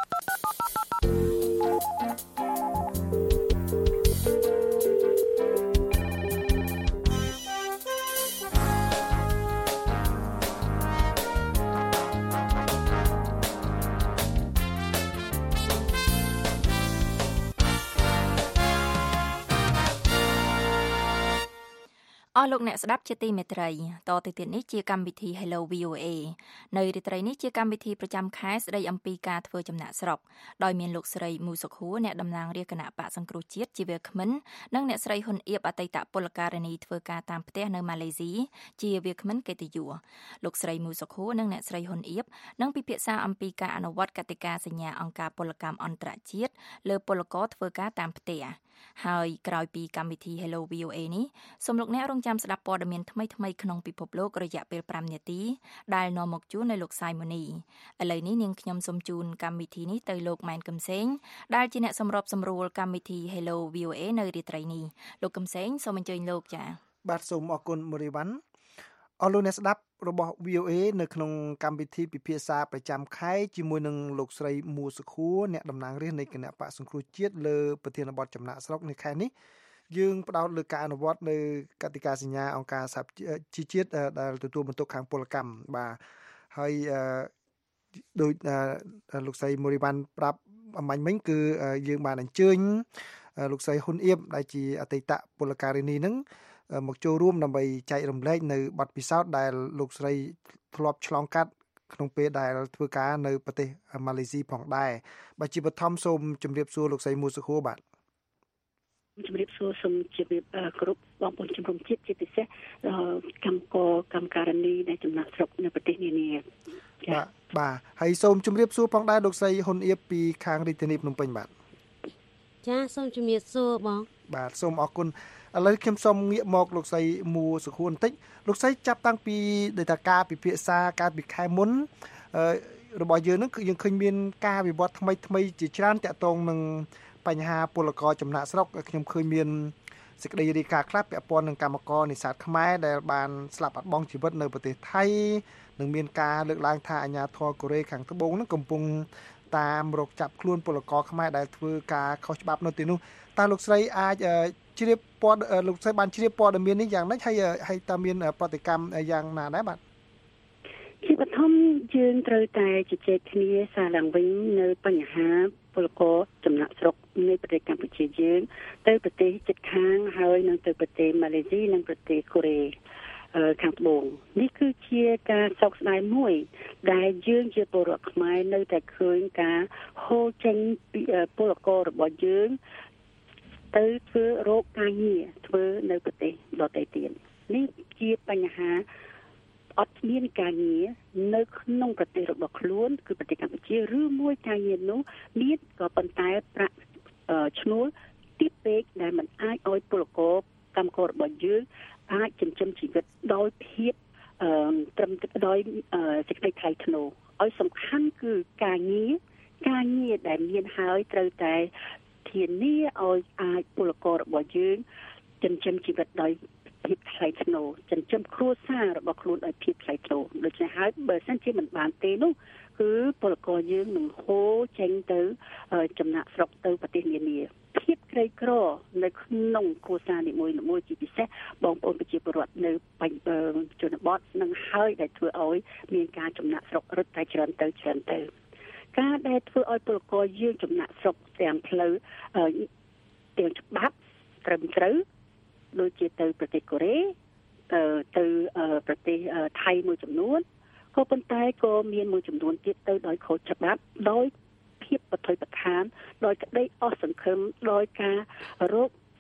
អស់លោកអ្នកស្ដាប់ជាទីមេត្រីតទៅទៀតនេះជាកម្មវិធី Hello វី អូ เอ នៅរាត្រីនេះជាកម្មវិធីប្រចាំខែស្ដីអំពីការធ្វើចំណាក់ស្រុកដោយមានលោកស្រីមូសុខួរអ្នកតំណាងរាជគណៈបកសង្គ្រោះជាតិជាវាគ្មិននិងអ្នកស្រីហ៊ុនអៀបអតីតពលករនីធ្វើការតាមផ្ទះនៅម៉ាឡេស៊ីជាវាគ្មិនកិត្តិយសលោកស្រីមូសុខួរនិងអ្នកស្រីហ៊ុនអៀបនឹងពិភាក្សាអំពីការអនុវត្តកតិកាសញ្ញាអង្គការពលកម្មអន្តរជាតិលើពលករធ្វើការតាមផ្ទះហើយក្រោយពីកម្មវិធី Hello វី អូ เอ នេះសូមលោកអ្នករងចាំស្ដាប់ព័ត៌មានថ្មីៗក្នុងពិភពលោករយៈពេល5នាទីដែលនាំមកជូននៅលោកសាយម៉ូនីឥឡូវនេះនាងខ្ញុំសូមជូនកម្មវិធីនេះទៅលោកម៉ែនកឹមសេងដែលជាអ្នកសម្របសម្រួលកម្មវិធី Hello វី អូ เอ នៅរាត្រីនេះលោកកឹមសេងសូមអញ្ជើញលោកចា៎បាទសូមអរគុណមូរីវ៉ាន់អរលោកអ្នកស្ដាប់របស់ វី អូ เอ នៅក្នុងកម្មវិធីពិភាក្សាប្រចាំខែជាមួយនឹងលោកស្រីមូសុខួរអ្នកតំណាងរាស្ត្រនៃគណៈបកសង្គ្រោះជាតិលើប្រធានបទចំណាក់ស្រុកនៅខែនេះយើងផ្ដោតលើការអនុវត្តនៅកតិកាសញ្ញាអង្គការសហជីវជាតិដែលទទួលបន្ទុកខាងពលកម្មបាទហើយដោយលោកស្រីមូរីវ៉ាន់ប្រាប់អំបញ្ញមិញគឺយើងបានអញ្ជើញលោកស្រីហ៊ុនអៀបដែលជាអតីតពលករនីនឹងមកចូលរួមដើម្បីចែករំលែកនៅបទពិសោធន៍ដែលលោកស្រីធ្លាប់ឆ្លងកាត់ក្នុងពេលដែលធ្វើការនៅប្រទេសម៉ាឡេស៊ីផងដែរបាទជាបឋមសូមជម្រាបសួរលោកស្រីមូសុខួរបាទជម្រាបសួរសូមជម្រាបគ្រប់បងប្អូនជំនុំជាតិជាពិសេសកម្មករកម្មការនីដែលចំណាក់ស្រុកនៅប្រទេសនានាបាទបាទហើយសូមជម្រាបសួរផងដែរលោកស្រីហ៊ុនអៀបពីខាងរាជធានីភ្នំពេញបាទចាសូមជម្រាបសួរបងបាទសូមអរគុណឥឡូវខ្ញុំសូមងាកមកលោកស្រីមូសុខួរបន្តិចលោកស្រីចាប់តាំងពីដោយតាការពិភាក្សាកាលពីខែមុនរបស់យើងនឹងគឺយើងឃើញមានការវិវត្តថ្មីថ្មីជាច្រើនតាក់ទងនឹងបញ្ហាពលករចំណាក់ស្រុកខ្ញុំឃើញមានសេចក្តីរាយការណ៍ខ្លះពាក់ព័ន្ធនឹងកម្មករនេសាទខ្មែរដែលបានស្លាប់បាត់បង់ជីវិតនៅប្រទេសថៃនិងមានការលើកឡើងថាអាជ្ញាធរកូរ៉េខាងត្បូងនឹងកំពុងតាមរកចាប់ខ្លួនពលករខ្មែរដែលធ្វើការខុសច្បាប់នៅទីនោះតើលោកស្រីអាចជ្រាបព័ត៌លោកស្រីបានជ្រាបព័ត៌មាននេះយ៉ាងម៉េចហើយហើយតើមានប្រតិកម្មយ៉ាងណាដែរបាទជាបឋមយើងត្រូវតែជជែកគ្នាសារឡើងវិញនៅបញ្ហាពលករចំណាក់ស្រុកនៃប្រទេសកម្ពុជាយើងទៅប្រទេសជិតខាងហើយនឹងទៅប្រទេសម៉ាឡេស៊ីនិងប្រទេសកូរ៉េខាងត្បូងនេះគឺជាការសោកស្ដាយមួយដែលយើងជាពលរដ្ឋខ្មែរនៅតែឃើញការហូរចេញពលកររបស់យើងទៅធ្វើរោគការងារធ្វើនៅប្រទេសដទៃទៀតនេះជាបញ្ហាអត់មានការងារនៅក្នុងប្រទេសរបស់ខ្លួនគឺប្រទេសកម្ពុជាឬមួយការងារនោះមានក៏ប៉ុន្តែប្រាក់ឈ្នួលទាបពេកដែលมันអាចឲ្យពលករកម្មកររបស់យើងអាចចិញ្ចឹមជីវិតដោយភាពត្រឹមដោយសេចក្តីថ្លៃថ្នូរឲ្យសំខាន់គឺការងារការងារដែលមានហើយត្រូវតែធានាឲ្យអាចពលកររបស់យើងចិញ្ចឹមជីវិតដោយភាពថ្លៃថ្នូរចិញ្ចឹមគ្រួសាររបស់ខ្លួនឲ្យភាពថ្លៃថ្នូរដូច្នេះហើយបើសិនជាមិនបានទេនោះគឺពលករយើងនឹងហូរចេញទៅចំណាក់ស្រុកទៅប្រទេសនានាភាពក្រីក្រនៅក្នុងគ្រួសារនីមួយៗជាពិសេសបងប្អូនប្រជាពលរដ្ឋនៅជនបទនឹងហើយដែលធ្វើឲ្យមានការចំណាក់ស្រុករឹតតែច្រើនទៅច្រើនទៅការដែលធ្វើឲ្យពលករយើងចំណាក់ស្រុកទាំងផ្លូវទាំងច្បាប់ត្រឹមត្រូវដូចជាទៅប្រទេសកូរ៉េទៅប្រទេសថៃមួយចំនួនក៏ប៉ុន្តែក៏មានមួយចំនួនទៀតទៅដោយខុសច្បាប់ដោយភាពបថុយបឋានដោយក្តីអស់សង្ឃឹមដោយការរោគ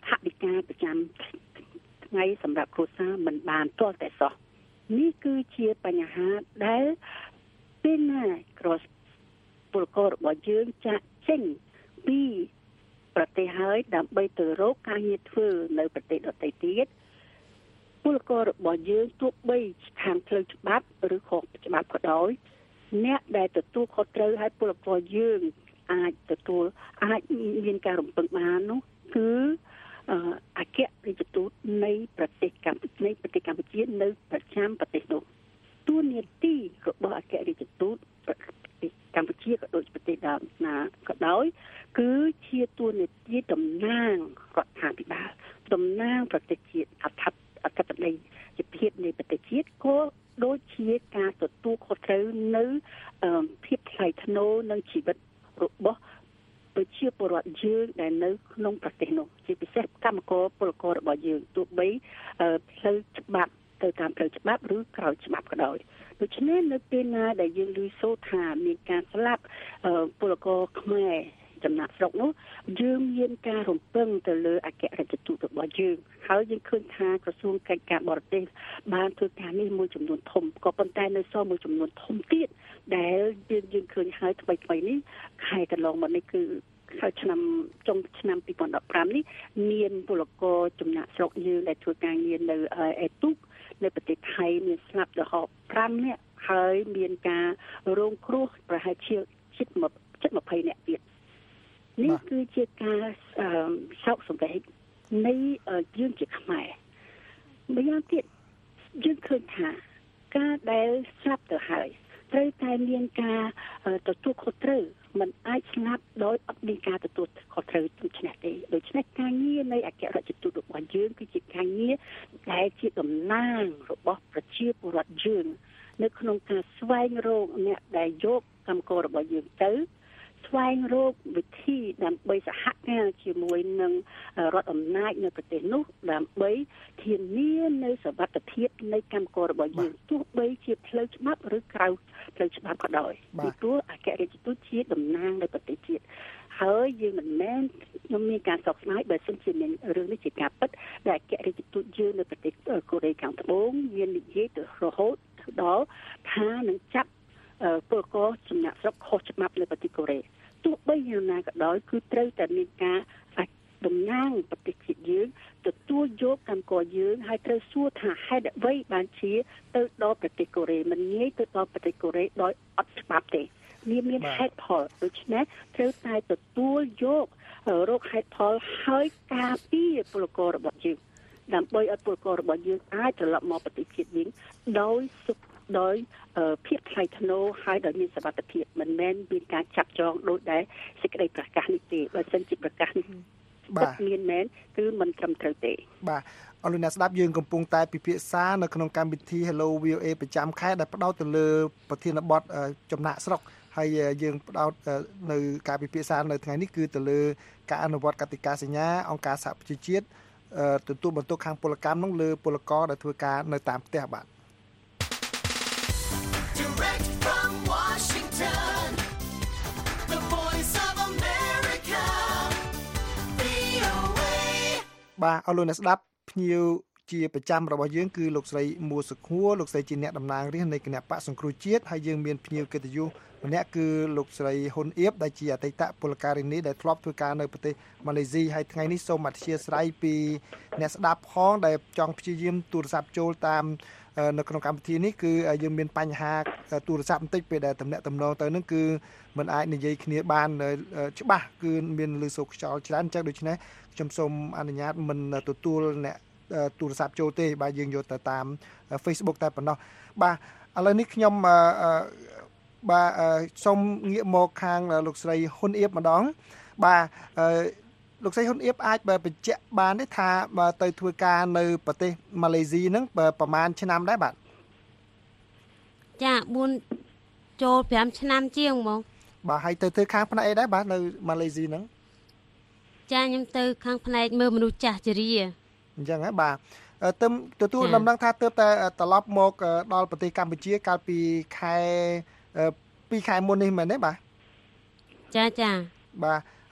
ថវិកាប្រចាំថ្ងៃសម្រាប់គ្រួសារមិនបានទាល់តែសោះនេះគឺជាបញ្ហាដែលពេលណាក្រសពលកររបស់យើងចាក់ចេញពីប្រទេសហើយដើម្បីទៅរកការងារធ្វើនៅប្រទេសដទៃទៀតពលកររបស់យើងទោះបីខាងផ្លូវច្បាប់ឬខុសច្បាប់ក៏ដោយអ្នកដែលទទួលខុសត្រូវឲ្យពលករយើងអាចទទួលអាចមានការរំពឹងបាននោះគឺអគ្គរដ្ឋទូតនៃប្រទេសកម្ពុជានៃប្រទេសកម្ពុជានៅប្រចាំប្រទេសនោះទួនាទីរបស់អគ្គរដ្ឋទូតកម្ពុជាក៏ដូចប្រទេសដើមណាក៏ដោយគឺជាទួនាទីតំណាងរដ្ឋាភិបាលតំណាងប្រទេសជាតិអធិបអធិបតីជាភាពនៃប្រទេសជាតិក៏ដូចជាការទទួលខុសត្រូវនៅភាពថ្លៃថ្នូរនិងជីវិតរបស់ប្រជាពលរដ្ឋយើងដែលនៅក្នុងប្រទេសនោះជាពិសេសកម្មករពលកររបស់យើងទោះបីផ្លូវច្បាប់ទៅតាមផ្លូវច្បាប់ឬក្រៅច្បាប់ក៏ដោយដូច្នេះនៅពេលណាដែលយើងឮសូរថាមានការស្លាប់ពលករខ្មែរចំណាក់ស្រុកនោះយើងមានការរំពឹងទៅលើអគ្គរដ្ឋទូតរបស់យើងហើយយើងឃើញថាក្រសួងកិច្ចការបរទេសបានធ្វើការនេះមួយចំនួនធំក៏ប៉ុន្តែនៅសល់មួយចំនួនធំទៀតដែលយើងយើងឃើញហើយថ្មីថ្មីនេះខែកន្លងមកនេះគឺហើយឆ្នាំចុងឆ្នាំពីរពាន់ដប់ប្រាំនេះមានពលករចំណាក់ស្រុកយើងដែលធ្វើការងារនៅអេទូកនៅប្រទេសថៃមានស្លាប់ដល់ប្រាំនាក់ហើយមានការរងគ្រោះប្រហែលជាជិតជិតยี่สิบនាក់ទៀតនេះគឺជាការសោកសង្វេគនៃយើងជាខ្មែរម្យ៉ាងទៀតយើងឃើញថាការដែលស្លាប់ទៅហើយត្រូវតែមានការទទួលខុសត្រូវมันអាចស្លាប់ដោយអត់មានការទទួលខុសត្រូវដូច្នេះទេដូច្នេះការងារនៃអគ្គរដ្ឋទូតរបស់យើងគឺជាការងារដែលជាតំណាងរបស់ប្រជាពលរដ្ឋយើងនៅក្នុងការស្វែងរកអ្នកដែលយកកម្មកររបស់យើងទៅស្វែងរកវិធីដើម្បីសហការជាមួយនឹងរដ្ឋអំណាចនៅប្រទេសនោះដើម្បីធានានៅសុវត្ថិភាពនៃកម្មកររបស់យើងទោះបីជាផ្លូវច្បាប់ឬក្រៅផ្លូវច្បាប់ក៏ដោយពីព្រោះអគ្គរដ្ឋទូតជាតំណាងនៃប្រទេសជាតិហើយយើងមិនមែនខ្ញុំមានការសោកស្ដាយបើសិនជាមានរឿងនេះជាការពិតដែលអគ្គរដ្ឋទូតយើងនៅប្រទេសកូរ៉េខាងត្បូងមាននិយាយទៅរហូតដល់ថានឹងចាប់ពលករចំណាក់ស្រុកខុសច្បាប់នៅប្រទេសកូរ៉េទោះបីយ៉ាងណាក៏ដោយគឺត្រូវតែមានការតំណាងប្រទេសជាតិយើងទទួលយកកម្មករយើងហើយត្រូវសួរថាហេតុអ្វីបានជាទៅដល់ប្រទេសកូរ៉េមិនងាយទៅដល់ប្រទេសកូរ៉េដោយអត់ច្បាប់ទេវាមានហេតុផលដូច្នេះត្រូវតែទទួលយករកហេតុផលហើយការពារពលកររបស់យើងដើម្បីឲ្យពលកររបស់យើងអាចត្រឡប់មកប្រទេសជាតិវិញដោយសុខដោយភាពថ្លៃថ្នូរហើយដោយមានសុវត្ថិភាពមិនមែនមានការចាប់ចងដោយដែលសេចក្តីប្រកាសនេះទេបើសិនជាប្រកាសនេះបាទមានមែនគឺមិនត្រឹមត្រូវទេបាទអរលោកអ្នកស្ដាប់យើងកំពុងតែពិភាក្សានៅក្នុងកម្មវិធី Hello វី អូ เอ ប្រចាំខែដែលផ្ដោតទៅលើប្រធានបទចំណាក់ស្រុកហើយយើងផ្ដោតនៅការពិភាក្សានៅថ្ងៃនេះគឺទៅលើការអនុវត្តកតិកាសញ្ញាអង្គការសហប្រជាជាតិទទួលបន្ទុកខាងពលកម្មនោះលើពលករដែលធ្វើការនៅតាមផ្ទះបាទ Direct from Washington, the voice of America, វី អូ เอបាទអរលោកអ្នកស្ដាប់ភ្ញៀវជាប្រចាំរបស់យើងគឺលោកស្រីមួសុខួរលោកស្រីជាអ្នកតំណាងរាស្ត្រនៃគណៈបកសង្គ្រោះជាតិហើយយើងមានភ្ញៀវកិត្តិយសម្នាក់គឺលោកស្រីហ៊ុនអៀបដែលជាអតីតពលការិនីដែលធ្លាប់ធ្វើការនៅប្រទេសម៉ាឡេស៊ីហើយថ្ងៃនេះសូមអធិស្ឋានពីអ្នកស្ដាប់ផងដែលចង់ព្យាយាមទូរស័ព្ទចូលតាមនៅក្នុងកម្មវិធីនេះគឺយើងមានបញ្ហាទូរស័ព្ទបន្តិចពេលដែលតំណែងតំណងទៅនឹងគឺមិនអាចនិយាយគ្នាបានច្បាស់គឺមានលឺសូរខ្យល់ច្រើនអញ្ចឹងដូច្នេះខ្ញុំសូមអនុញ្ញាតមិនទទួលអ្នកទូរស័ព្ទចូលទេបាទយើងយកទៅតាម Facebook តែប៉ុណ្ណោះបាទឥឡូវនេះខ្ញុំបាទសូមងាកមកខាងលោកស្រីហ៊ុនអៀបម្ដងបាទលោកស្រីហ៊ុនអៀបអាចបញ្ជាក់បានទេថាទៅធ្វើការនៅប្រទេសម៉ាឡេស៊ីហ្នឹងប្រហែលឆ្នាំដែរបាទចាបួនចូលប្រាំឆ្នាំជាងហ្មងបាទហើយទៅធ្វើខាងផ្នែកអីដែរបាទនៅម៉ាឡេស៊ីហ្នឹងចាខ្ញុំទៅខាងផ្នែកមើលមនុស្សចាស់ជរាអញ្ចឹងហ៎បាទទៅទទួលដំណឹងថាទើបតែត្រឡប់មកដល់ប្រទេសកម្ពុជាកាលពីខែពីរខែមុននេះមែនទេបាទចាចាបាទ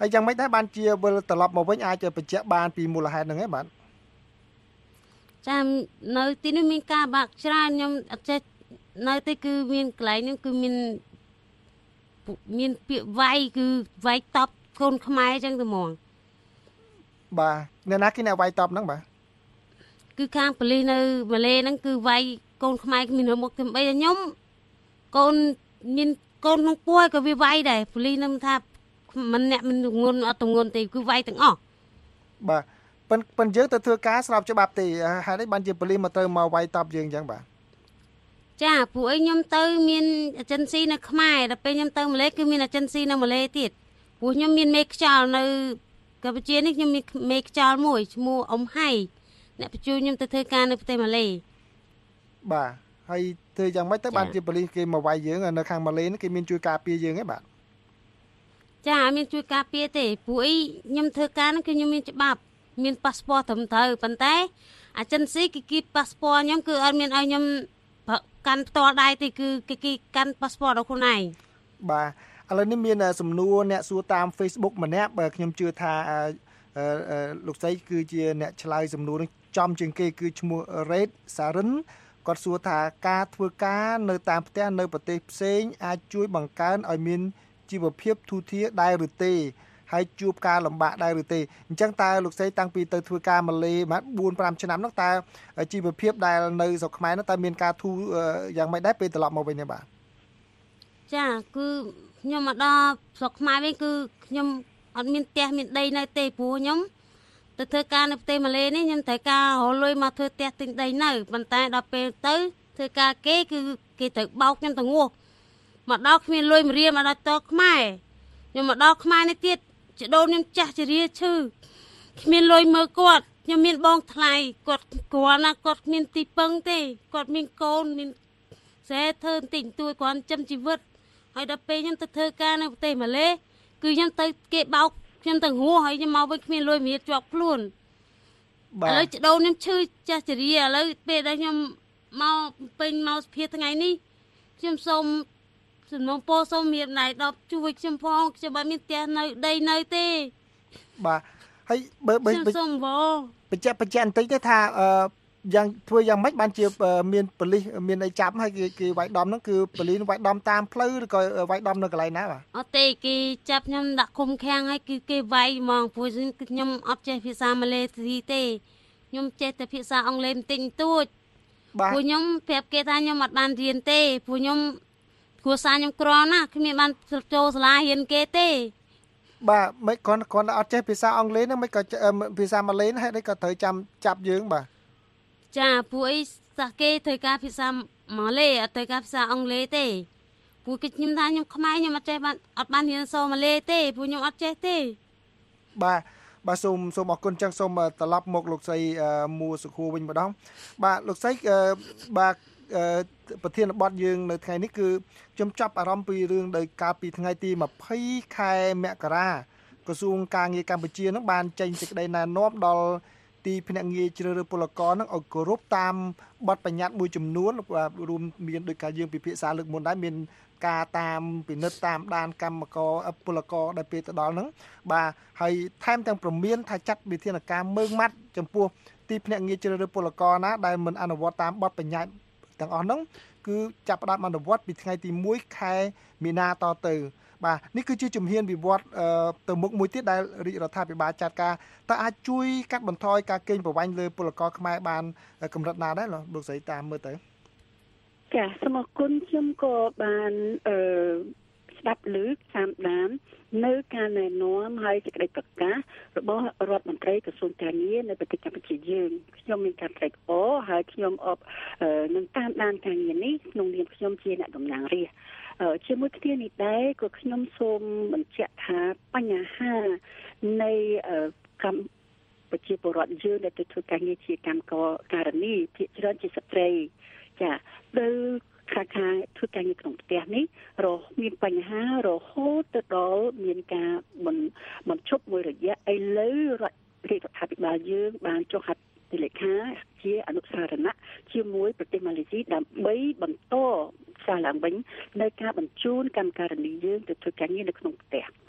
ហើយយ៉ាងម៉េចដែរបានជាវិលត្រឡប់មកវិញអាចបញ្ជាក់បានពីមូលហេតុហ្នឹងឯងបាទចាំនៅទីនេះមានការបាក់ច្រើនខ្ញុំអត់ចេះនៅទីគឺមានកន្លែងហ្នឹងគឺមានមានពាក្យវាយគឺវាយតបកូនខ្មែរអញ្ចឹងទៅហ្មងបាទអ្នកណាគេអ្នកវាយតបហ្នឹងបាទគឺខាងប៉ូលីសនៅម៉ាឡេហ្នឹងគឺវាយកូនខ្មែរគ្មានរមុខទាំងបីខ្ញុំកូនមានកូនក្នុងពោះក៏វាវាយដែរប៉ូលីសនឹងថាមិនអ្នកមិនងន់អត់ទងន់ទេគឺវាយទាំងអស់បាទប៉ុនប៉ុនយើងទៅធ្វើការស្របច្បាប់ទេហេតុអីបានជាប៉ូលីសមកទៅមកវាយតបយើងអញ្ចឹងបាទចាពួកអីខ្ញុំទៅមានអេเจนស៊ីនៅខ្មែរដល់ពេលខ្ញុំទៅម៉ាឡេគឺមានអេเจนស៊ីនៅម៉ាឡេទៀតព្រោះខ្ញុំមានមេខ្យល់នៅកម្ពុជានេះខ្ញុំមានមេខ្យល់មួយឈ្មោះអ៊ំហៃអ្នកបញ្ជូនខ្ញុំទៅធ្វើការនៅប្រទេសម៉ាឡេបាទហើយធ្វើយ៉ាងម៉េចទៅបានជាប៉ូលីសគេមកវាយយើងនៅខាងម៉ាឡេនេះគេមានជួយការពារយើងទេបាទចាអត់មានជួយការពារទេព្រោះអីខ្ញុំធ្វើការហ្នឹងគឺខ្ញុំមានច្បាប់មានប៉ាសពតត្រឹមត្រូវប៉ុន្តែអេเจนស៊ីគេគីបប៉ាសពតខ្ញុំគឺអត់មានឲ្យខ្ញុំកាន់ផ្ទាល់ដៃទេគឺគេគេកាន់ប៉ាសពតរបស់ខ្លួនឯងបាទឥឡូវនេះមានសំណួរអ្នកសួរតាម Facebook ម្នាក់បើខ្ញុំជឿថាលោកស្រីគឺជាអ្នកឆ្លើយសំណួរនេះចំជាងគេគឺឈ្មោះ Red Sarin គាត់សួរថាការធ្វើការនៅតាមផ្ទះនៅប្រទេសផ្សេងអាចជួយបង្កើនឲ្យមានជីវភាពធូរធារដែរឬទេហើយជួបការលំបាកដែរឬទេអញ្ចឹងតើលោកស្រីតាំងពីទៅធ្វើការម៉ាឡេមកបួន 5ឆ្នាំនោះតើជីវភាពដែលនៅស្រុកខ្មែរនោះតើមានការធូរយ៉ាងម៉េចដែរពេលត្រឡប់មកវិញទេបាទចាគឺខ្ញុំមកដល់ស្រុកខ្មែរវិញគឺខ្ញុំអត់មានផ្ទះមានដីនៅទេព្រោះខ្ញុំទៅធ្វើការនៅប្រទេសម៉ាឡេនេះខ្ញុំត្រូវការរលុយមកធ្វើផ្ទះទិញដីនៅប៉ុន្តែដល់ពេលទៅធ្វើការគេគឺគេត្រូវបោកខ្ញុំទៅងោះមកដល់គ្មានលុយមករៀនមកដល់តខ្មែរខ្ញុំមកដល់ខ្មែរនេះទៀតចដូនខ្ញុំចាស់ជរាឈឺគ្មានលុយមើលគាត់ខ្ញុំមានបងថ្លៃគាត់គ្រាន់ណាគាត់គ្មានទីពឹងទេគាត់មានកូនមានស្រែធ្វើបន្តិចតួចគ្រាន់ចិញ្ចឹមជីវិតហើយដល់ពេលខ្ញុំទៅធ្វើការនៅប្រទេសម៉ាឡេគឺខ្ញុំទៅគេបោកខ្ញុំទៅងោះហើយខ្ញុំមកវិញគ្មានលុយមានជាប់ខ្លួនឥឡូវចដូនខ្ញុំឈឺចាស់ជរាឥឡូវពេលដែលខ្ញុំមកពេញមកសភាថ្ងៃនេះខ្ញុំសូមសំណូមពរសូមមានណៃដប់ជួយខ្ញុំផងខ្ញុំអត់មានផ្ទះនៅដីនៅទេបាទហើយបើបើខ្ញុំសូមវល់បញ្ជាក់បញ្ជាក់បន្តិចទៅថាអឺយ៉ាងធ្វើយ៉ាងម៉េចបានជាមានប៉ូលីសមានអីចាប់ហើយគេគេវាយដំហ្នឹងគឺប៉ូលីសវាយដំតាមផ្លូវឬក៏វាយដំនៅកន្លែងណាបាទអត់ទេគេចាប់ខ្ញុំដាក់ឃុំឃាំងហើយគឺគេវាយហ្មងព្រោះខ្ញុំអត់ចេះភាសាម៉ាឡេស៊ីទេខ្ញុំចេះតែភាសាអង់គ្លេសបន្តិចបន្តួចព្រោះខ្ញុំប្រាប់គេថាខ្ញុំអត់បានរៀនទេព្រោះខ្ញុំគ្រួសារខ្ញុំក្រណាស់គ្មានបានចូលសាលារៀនគេទេបាទមិនគ្រាន់គ្រាន់តែអត់ចេះភាសាអង់គ្លេសហ្នឹងមិនក៏ភាសាម៉ាឡេហេតុអីក៏ត្រូវចាំចាប់យើងបាទចាព្រោះអីសាគេត្រូវការភាសាម៉ាឡេអត់ត្រូវការភាសាអង់គ្លេសទេព្រោះគេខ្ញុំថាខ្ញុំខ្មែរខ្ញុំអត់ចេះបានអត់បានរៀនអក្សរម៉ាឡេទេព្រោះខ្ញុំអត់ចេះទេបាទបាទសូមសូមអរគុណចឹងសូមត្រឡប់មកលោកស្រីមួសុខួរវិញម្ដងបាទលោកស្រីបាទប្រធានបទយើងនៅថ្ងៃនេះគឺខ្ញុំចាប់អារម្មណ៍ពីរឿងដោយកាលពីថ្ងៃទី20ខែមករាក្រសួងការងារកម្ពុជានឹងបានចេញសេចក្តីណែនាំដល់ទីភ្នាក់ងារជ្រើសរើសពលករនឹងឲ្យគោរពតាមបទបញ្ញត្តិមួយចំនួនរួមមានដោយការយើងពិភាក្សាលើកមុនដែរមានការតាមពិនិត្យតាមដានកម្មករពលករដែលពេលទៅដល់ហ្នឹងបាទហើយថែមទាំងព្រមានថាចាត់វិធានការមើងម៉ាត់ចំពោះទីភ្នាក់ងារជ្រើសរើសពលករណាដែលមិនអនុវត្តតាមបទបញ្ញត្តិទាំងអស់ហ្នឹងគឺចាប់ផ្ដើមអនុវត្តពីថ្ងៃទី1ខែមីនាតទៅបាទនេះគឺជាជំហានវិវត្តទៅមុខមួយទៀតដែលរាជរដ្ឋាភិបាលចាត់ការតើអាចជួយកាត់បន្ថយការកេងប្រវ័ញ្ចលើពលករខ្មែរបានកម្រិតណាដែរលោកស្រីតាមមើលទៅចាសូមអរគុណខ្ញុំក៏បានអឺស្ដាប់ឮតាមដាននៅការណែនាំហើយសេចក្តីប្រកាសរបស់រដ្ឋមន្ត្រីក្រសួងការងារនៅប្រទេសកម្ពុជាយើងខ្ញុំមានការត្រេកអរហើយខ្ញុំអបនឹងតាមដានការងារនេះក្នុងនាមខ្ញុំជាអ្នកតំណាងរាស្ត្រជាមួយគ្នានេះដែរក៏ខ្ញុំសូមបញ្ជាក់ថាបញ្ហានៃកម្មប្រជាពលរដ្ឋយើងដែលទៅធ្វើការងារជាកម្មករការនីភាគច្រើនជាស្ត្រីចាដោយខាខាធ្វើការងារក្នុងផ្ទះនេះរហមានបញ្ហារហូតទៅដល់មានការមិនមិនឈប់មួយរយៈឥឡូវរដ្ឋរដ្ឋាភិបាលយើងបានចុះហត្ថលេខាជាអនុសារណៈជាមួយប្រទេសម៉ាឡេស៊ីដើម្បីបន្តសារឡើងវិញនៅការបញ្ជូនកម្មការនីយើងទៅធ្វើការងារនៅក្នុងផ្ទះអ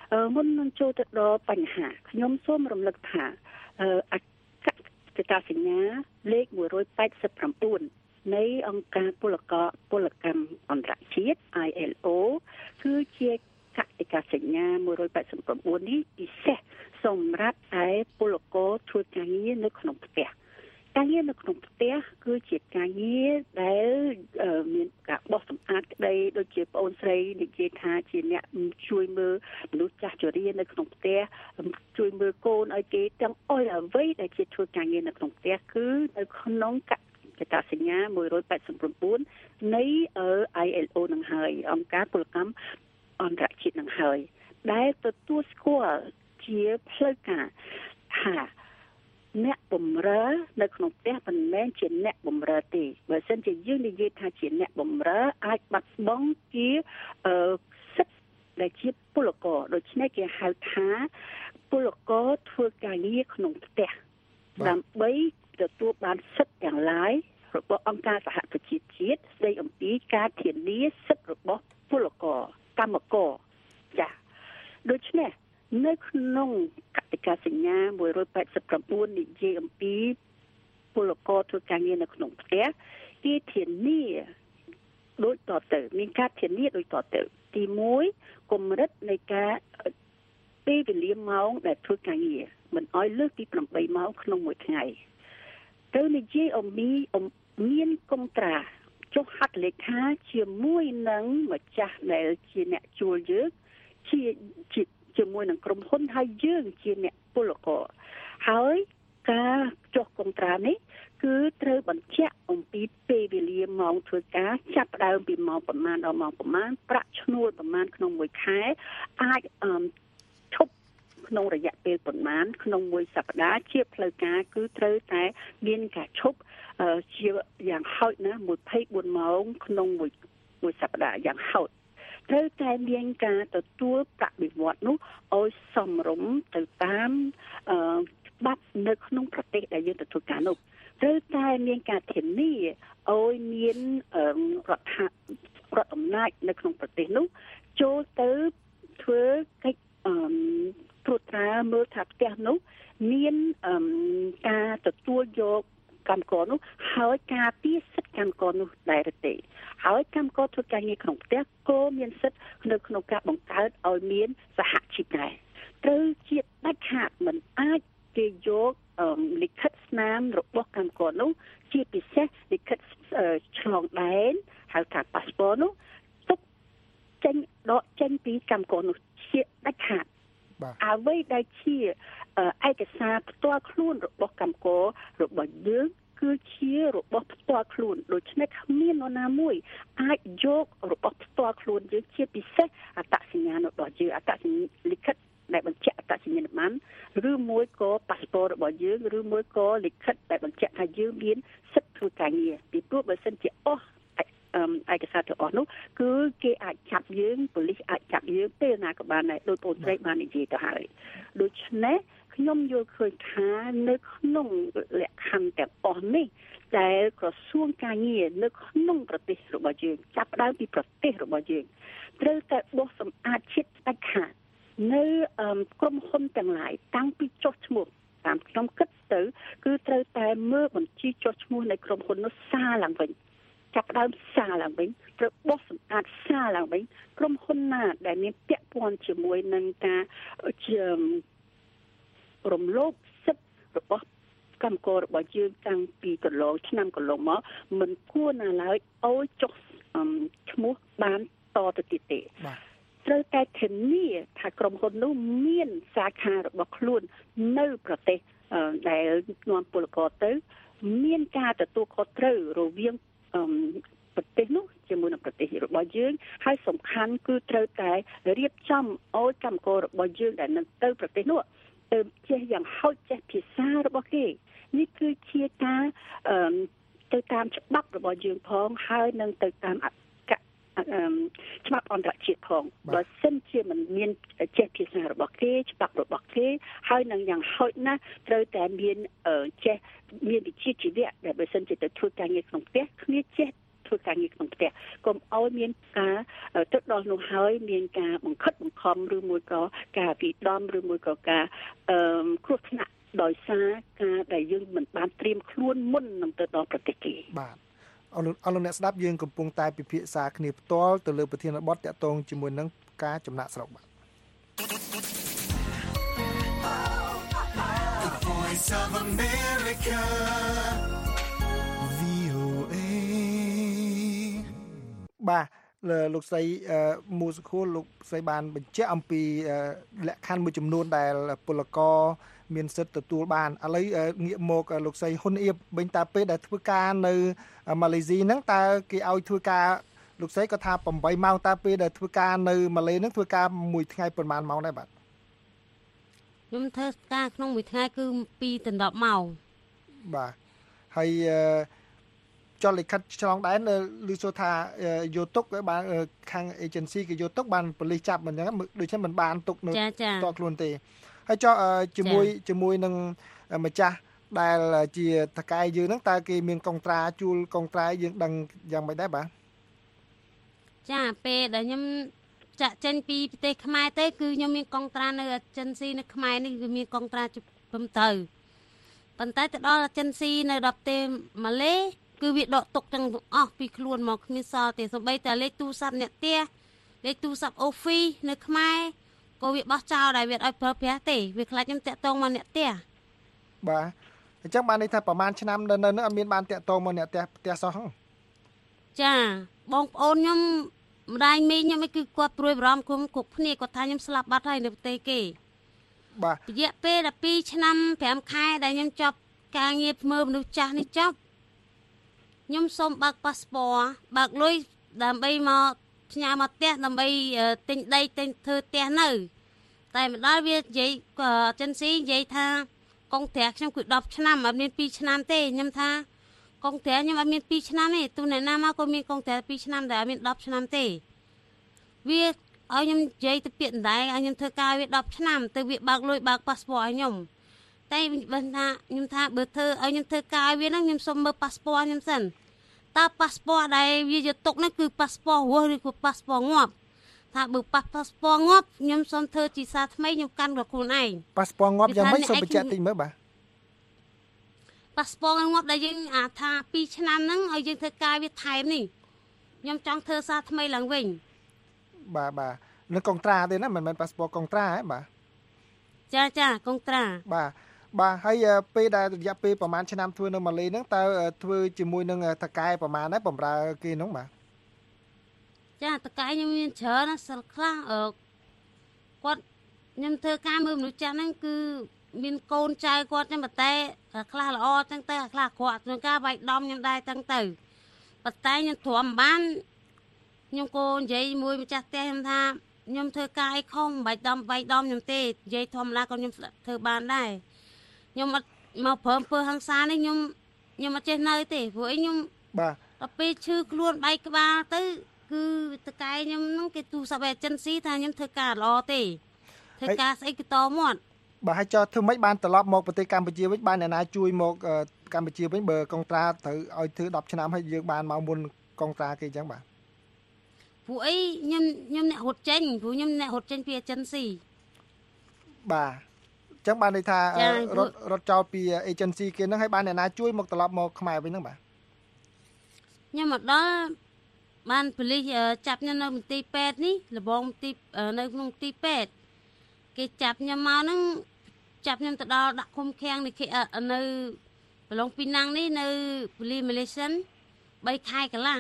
អឺមុននឹងចូលទៅដល់បញ្ហាខ្ញុំសូមរំលឹកថាអឺអគ្គកិច្ចការសញ្ញាលេខone eighty-nineនៃអង្គការពលករពលកម្មអន្តរជាតិ I L O គឺជាកតិកាសញ្ញាone eighty-nineនេះពិសេសសម្រាប់ឯពលករធ្វើការងារនៅក្នុងផ្ទះការងារនៅក្នុងផ្ទះគឺជាការងារដែលមានការបោះសម្អាតក្តីដូចជាបងអូនស្រីនិយាយថាជាអ្នកជួយមើលមនុស្សចាស់ជរានៅក្នុងផ្ទះជួយមើលកូនឲ្យគេទាំងអស់អ្វីដែលជាធ្វើការងារនៅក្នុងផ្ទះគឺនៅក្នុងកកិច្ចការសញ្ញាone eighty-nineនៃ I L O នឹងហើយអង្គការពលកម្មអន្តរជាតិនឹងហើយដែលទទួលស្គាល់ជាផ្លូវការថាអ្នកបម្រើនៅក្នុងផ្ទះមិនមែនជាអ្នកបម្រើទេបើមិនជាយើងនិយាយថាជាអ្នកបម្រើអាចបាត់បង់ជាអឺសិទ្ធិដែលជាពលករដូច្នេះគេហៅថាពលករធ្វើការងារក្នុងផ្ទះដើម្បីទទួលបានសិទ្ធិទាំងឡាយរបស់អង្គការសហប្រជាជាតិស្ដីអំពីការធានាសិទ្ធិរបស់ពលករកម្មករចា៎ដូច្នេះនៅក្នុងកតិកាសញ្ញាone eighty-nineនិយាយអំពីពលករធ្វើការងារនៅក្នុងផ្ទះគេធានាដូចតទៅមានការធានាដូចតទៅទីoneកម្រិតនៃការពេលវេលាម៉ោងដែលធ្វើការងារមិនឲ្យលើសពីeightម៉ោងក្នុងមួយថ្ងៃទៅនិយាយអំពីមានកុងត្រាចុះហត្ថលេខាជាមួយនឹងម្ចាស់ដែលជាអ្នកជួលយើងជាជាមួយនឹងក្រុមហ៊ុនហើយយើងជាអ្នកពលករហើយការចុះកុងត្រានេះគឺត្រូវបញ្ជាក់អំពីពេលវេលាម៉ោងធ្វើការចាប់ផ្ដើមពីម៉ោងប្រមាណដល់ម៉ោងប្រមាណប្រាក់ឈ្នួលប្រមាណក្នុងមួយខែអាចអឺឈប់ក្នុងរយៈពេលប្រមាណក្នុងមួយសប្តាហ៍ជាផ្លូវការគឺត្រូវតែមានការឈប់ជាយ៉ាងហោចណាស់twenty-fourម៉ោងក្នុងមួយមួយសប្តាហ៍យ៉ាងហោចត្រូវតែមានការទទួលប្រាក់បៀវត្សនោះឲ្យសមរម្យទៅតាមអឺច្បាប់នៅក្នុងប្រទេសដែលយើងទទួលការនោះត្រូវតែមានការធានាឲ្យមានរដ្ឋរដ្ឋអំណាចនៅក្នុងប្រទេសនោះចូលទៅធ្វើកិច្ចអឺត្រួតត្រាមើលថាផ្ទះនោះមានការទទួលយកកម្មករនោះហើយការពារសិទ្ធិកម្មករនោះដែរទេហើយកម្មករធ្វើការងារក្នុងផ្ទះក៏មានសិទ្ធិនៅក្នុងការបង្កើតឲ្យមានសហជីពដែរត្រូវជាដាច់ខាតមិនអាចគេយកលិខិតស្នាមរបស់កម្មករនោះជាពិសេសលិខិតឆ្លងដែនហៅថា passport នោះទុកចេញដកចេញពីកម្មករនោះជាដាច់ខាតអ្វីដែលជាឯកសារផ្ទាល់ខ្លួនរបស់កម្មកររបស់យើងគឺជារបស់ផ្ទាល់ខ្លួនដូច្នេះគ្មាននរណាមួយអាចយករបស់ផ្ទាល់ខ្លួនយើងជាពិសេសអត្តសញ្ញាណរបស់យើងអត្តសញ្ញាណលិខិតដែលបញ្ជាក់អត្តសញ្ញាណប័ណ្ណឬមួយក៏ passport របស់យើងឬមួយក៏លិខិតដែលបញ្ជាក់ថាយើងមានសិទ្ធិធ្វើការងារពីព្រោះបើសិនជាអស់ឯកសារទាំងអស់នោះគឺគេអាចចាប់យើងប៉ូលីសអាចចាប់យើងពេលណាក៏បានដែរដោយបងស្រីបាននិយាយទៅហើយដូច្នេះខ្ញុំយល់ឃើញថានៅក្នុងលក្ខខណ្ឌទាំងអស់នេះដែលក្រសួងការងារនៅក្នុងប្រទេសរបស់យើងចាប់ផ្ដើមពីប្រទេសរបស់យើងត្រូវតែបោះសម្អាតជាតិដាច់ខាតនៅក្រុមហ៊ុនទាំងឡាយតាំងពីចុះឈ្មោះតាមខ្ញុំគិតទៅគឺត្រូវតែមើលបញ្ជីចុះឈ្មោះនៃក្រុមហ៊ុននោះសារឡើងវិញចាប់ផ្ដើមសារឡើងវិញត្រូវបោះសម្អាតសារឡើងវិញក្រុមហ៊ុនណាដែលមានពាក់ព័ន្ធជាមួយនឹងការជារំលោភសិទ្ធិរបស់កម្មកររបស់យើងតាំងពីកន្លងឆ្នាំកន្លងមកមិនគួរណាឡើយឲ្យចុះឈ្មោះបានតទៅទៀតទេត្រូវតែធានាថាក្រុមហ៊ុននោះមានសាខារបស់ខ្លួននៅប្រទេសដែលនាំពលករទៅមានការទទួលខុសត្រូវរវាងប្រទេសនោះជាមួយនឹងប្រទេសរបស់យើងហើយសំខាន់គឺត្រូវតែរៀបចំឲ្យកម្មកររបស់យើងដែលនឹងទៅប្រទេសនោះទៅចេះយ៉ាងហោចចេះភាសារបស់គេនេះគឺជាការទៅតាមច្បាប់របស់យើងផងហើយនឹងទៅតាមច្បាប់អន្តរជាតិផងបើសិនជាមិនមានចេះភាសារបស់គេច្បាប់របស់គេហើយនឹងយ៉ាងហោចណាស់ត្រូវតែមានចេះមានវិជ្ជាជីវៈដែលបើសិនជាទៅធ្វើការងារក្នុងផ្ទះគ្នាចេះធ្វើធ្វើការងារក្នុងផ្ទះកុំឲ្យមានការទឹកដល់នោះហើយមានការបង្ខិតបង្ខំឬមួយក៏ការវិដំឬមួយក៏ការអឺគ្រោះថ្នាក់ដោយសារការដែលយើងមិនបានត្រៀមខ្លួនមុននឹងទៅដល់ប្រទេសគេបាទអរអរលោកអ្នកស្ដាប់យើងកំពុងតែពិភាក្សាគ្នាផ្ទាល់ទៅលើប្រធានបទតាក់ទងជាមួយនឹងការចំណាក់ស្រុកបាទ The Voice of America វី អូ เอបាទលោកស្រីមូសុខូលលោកស្រីបានបញ្ជាក់អំពីលក្ខខណ្ឌមួយចំនួនដែលពលករមានសិទ្ធិទទួលបានឥឡូវងាកមកលោកស្រីហ៊ុនអៀបវិញតើពេលដែលធ្វើការនៅម៉ាឡេស៊ីហ្នឹងតើគេឲ្យធ្វើការលោកស្រីក៏ថាeightម៉ោងតើពេលដែលធ្វើការនៅម៉ាឡេហ្នឹងធ្វើការមួយថ្ងៃប្រហែលម៉ោងដែរបាទខ្ញុំធ្វើការក្នុងមួយថ្ងៃគឺtwo to tenម៉ោងបាទហើយចលិខិតឆ្លងដែនឬសូថាយកទុកបានខាង agency គេយកទុកបានប៉ូលីសចាប់មិនអញ្ចឹងដូច្នេះមិនបានទុកនៅតខ្លួនទេហើយចុះជាមួយជាមួយនឹងម្ចាស់ដែលជាតកែយើងហ្នឹងតើគេមានកុងត្រាជួលកុងត្រាយើងដឹងយ៉ាងម៉េចដែរបាទចាពេលដែលខ្ញុំចាក់ចេញពីប្រទេសខ្មែរទៅគឺខ្ញុំមានកុងត្រានៅ agency នៅខ្មែរនេះគឺមានកុងត្រាព្រមត្រូវប៉ុន្តែទៅដល់ agency នៅដល់ប្រទេសម៉ាឡេគឺវាដកទុកទាំងអស់ពីខ្លួនមកគ្មានសល់ទេសូម្បីតែលេខទូរស័ព្ទអ្នកផ្ទះលេខទូរស័ព្ទ office នៅខ្មែរក៏វាបោះចោលដែរវាអត់ឲ្យប្រើប្រាស់ទេវាខ្លាចខ្ញុំតាក់ទងមកអ្នកផ្ទះបាទអញ្ចឹងបានន័យថាប្រហែលឆ្នាំនៅនៅអត់មានបានតាក់ទងមកអ្នកផ្ទះផ្ទះសោះហ្នឹងចាបងប្អូនខ្ញុំម្ដាយមីងខ្ញុំគឺគាត់ព្រួយបារម្ភគុំគ្រប់គ្នាគាត់ថាខ្ញុំស្លាប់បាត់ហើយនៅប្រទេសគេបាទរយៈពេលtwelveឆ្នាំfiveខែដែលខ្ញុំចប់ការងារធ្វើមនុស្សចាស់នេះចប់ខ្ញុំសូមបើកប៉ាសពតបើកលុយដើម្បីមកផ្ញើមកផ្ទះដើម្បីទិញដីទិញធ្វើផ្ទះនៅតែម្ដងវានិយាយចិនស៊ីនិយាយថាកុងត្រាខ្ញុំគឺtenឆ្នាំអត់មានtwoឆ្នាំទេខ្ញុំថាកុងត្រាខ្ញុំអត់មានtwoឆ្នាំទេទូអ្នកណាមកក៏មានកុងត្រាtwoឆ្នាំតែអត់មានtenឆ្នាំទេវាឲ្យខ្ញុំនិយាយទៅពាក្យដដែលឲ្យខ្ញុំធ្វើការវាtenឆ្នាំទៅវាបើកលុយបើកប៉ាសពតឲ្យខ្ញុំតែបើថាខ្ញុំថាបើធ្វើឲ្យខ្ញុំធ្វើការវាហ្នឹងខ្ញុំសុំមើលប៉ាសពតខ្ញុំសិនតើប៉ាសពតដែលវាយកទុកហ្នឹងគឺប៉ាសពតរស់ឬក៏ប៉ាសពតងាប់ថាបើប៉ាសពតងាប់ខ្ញុំសុំធ្វើជាសារថ្មីខ្ញុំកាន់របស់ខ្លួនឯងប៉ាសពតងាប់យ៉ាងម៉េចសូមបញ្ជាក់តិចមើលបាទប៉ាសពតងាប់ដែលយើងអាថាtwoឆ្នាំហ្នឹងឲ្យយើងធ្វើការវាថែមនេះខ្ញុំចង់ធ្វើសារថ្មីឡើងវិញបាទបាទនឹងកុងត្រាទេណាមិនមែនប៉ាសពតកុងត្រាហ៎បាទចាចាកុងត្រាបាទបាទហើយពេលដែលរយៈពេលប្រហែលឆ្នាំធ្វើនៅម៉ាឡេហ្នឹងតើធ្វើជាមួយនឹងតកែប្រហែលដែរបំរើគេហ្នឹងបាទចាតកែខ្ញុំមានច្រើនណាសិលខ្លះគាត់ខ្ញុំធ្វើការមើលមនុស្សចាស់ហ្នឹងគឺមានកូនចៅគាត់ចឹងប៉ុន្តែខ្លះល្អចឹងទៅខ្លះគាត់ធ្វើការវាយដំខ្ញុំដែរចឹងទៅប៉ុន្តែខ្ញុំទ្រាំមិនបានខ្ញុំក៏និយាយមួយម្ចាស់ផ្ទះខ្ញុំថាខ្ញុំធ្វើការអីខុសមិនបាច់ដំវាយដំខ្ញុំទេនិយាយធម្មតាក៏ខ្ញុំធ្វើបានដែរខ្ញុំអត់មកព្រមធ្វើហ ংস ានេះខ្ញុំខ្ញុំអត់ចេះនៅទេព្រោះអីខ្ញុំបាទដល់ពេលឈឺខ្លួនបែកក្បាលទៅគឺតកែខ្ញុំហ្នឹងគេទូរស័ព្ទ agency ថាខ្ញុំធ្វើការល្អទេធ្វើការស្អីគឺតមាត់បាទហើយចោះធ្វើម៉េចបានត្រឡប់មកប្រទេសកម្ពុជាវិញបានអ្នកណាជួយមកកម្ពុជាវិញបើកុងត្រាត្រូវឲ្យធ្វើtenឆ្នាំហើយយើងបានមកមុនកុងត្រាគេអញ្ចឹងបាទព្រោះអីខ្ញុំខ្ញុំអ្នករត់ចេញព្រោះខ្ញុំអ្នករត់ចេញពី agency បាទអញ្ចឹងបានន័យថារត់រត់ចោលពី agency គេហ្នឹងហើយបានអ្នកណាជួយមកត្រឡប់មកខ្មែរវិញហ្នឹងបាទខ្ញុំមកដល់បានប៉ូលីសចាប់ខ្ញុំនៅមន្ទីរពេទ្យនេះលបងមន្ទីរនៅក្នុងមន្ទីរពេទ្យគេចាប់ខ្ញុំមកហ្នឹងចាប់ខ្ញុំទៅដល់ដាក់ឃុំឃាំងនេះគេនៅប្រឡងពីណាំងនេះនៅប៉ូលីសម៉ាឡេស៊ីthreeខែកន្លះ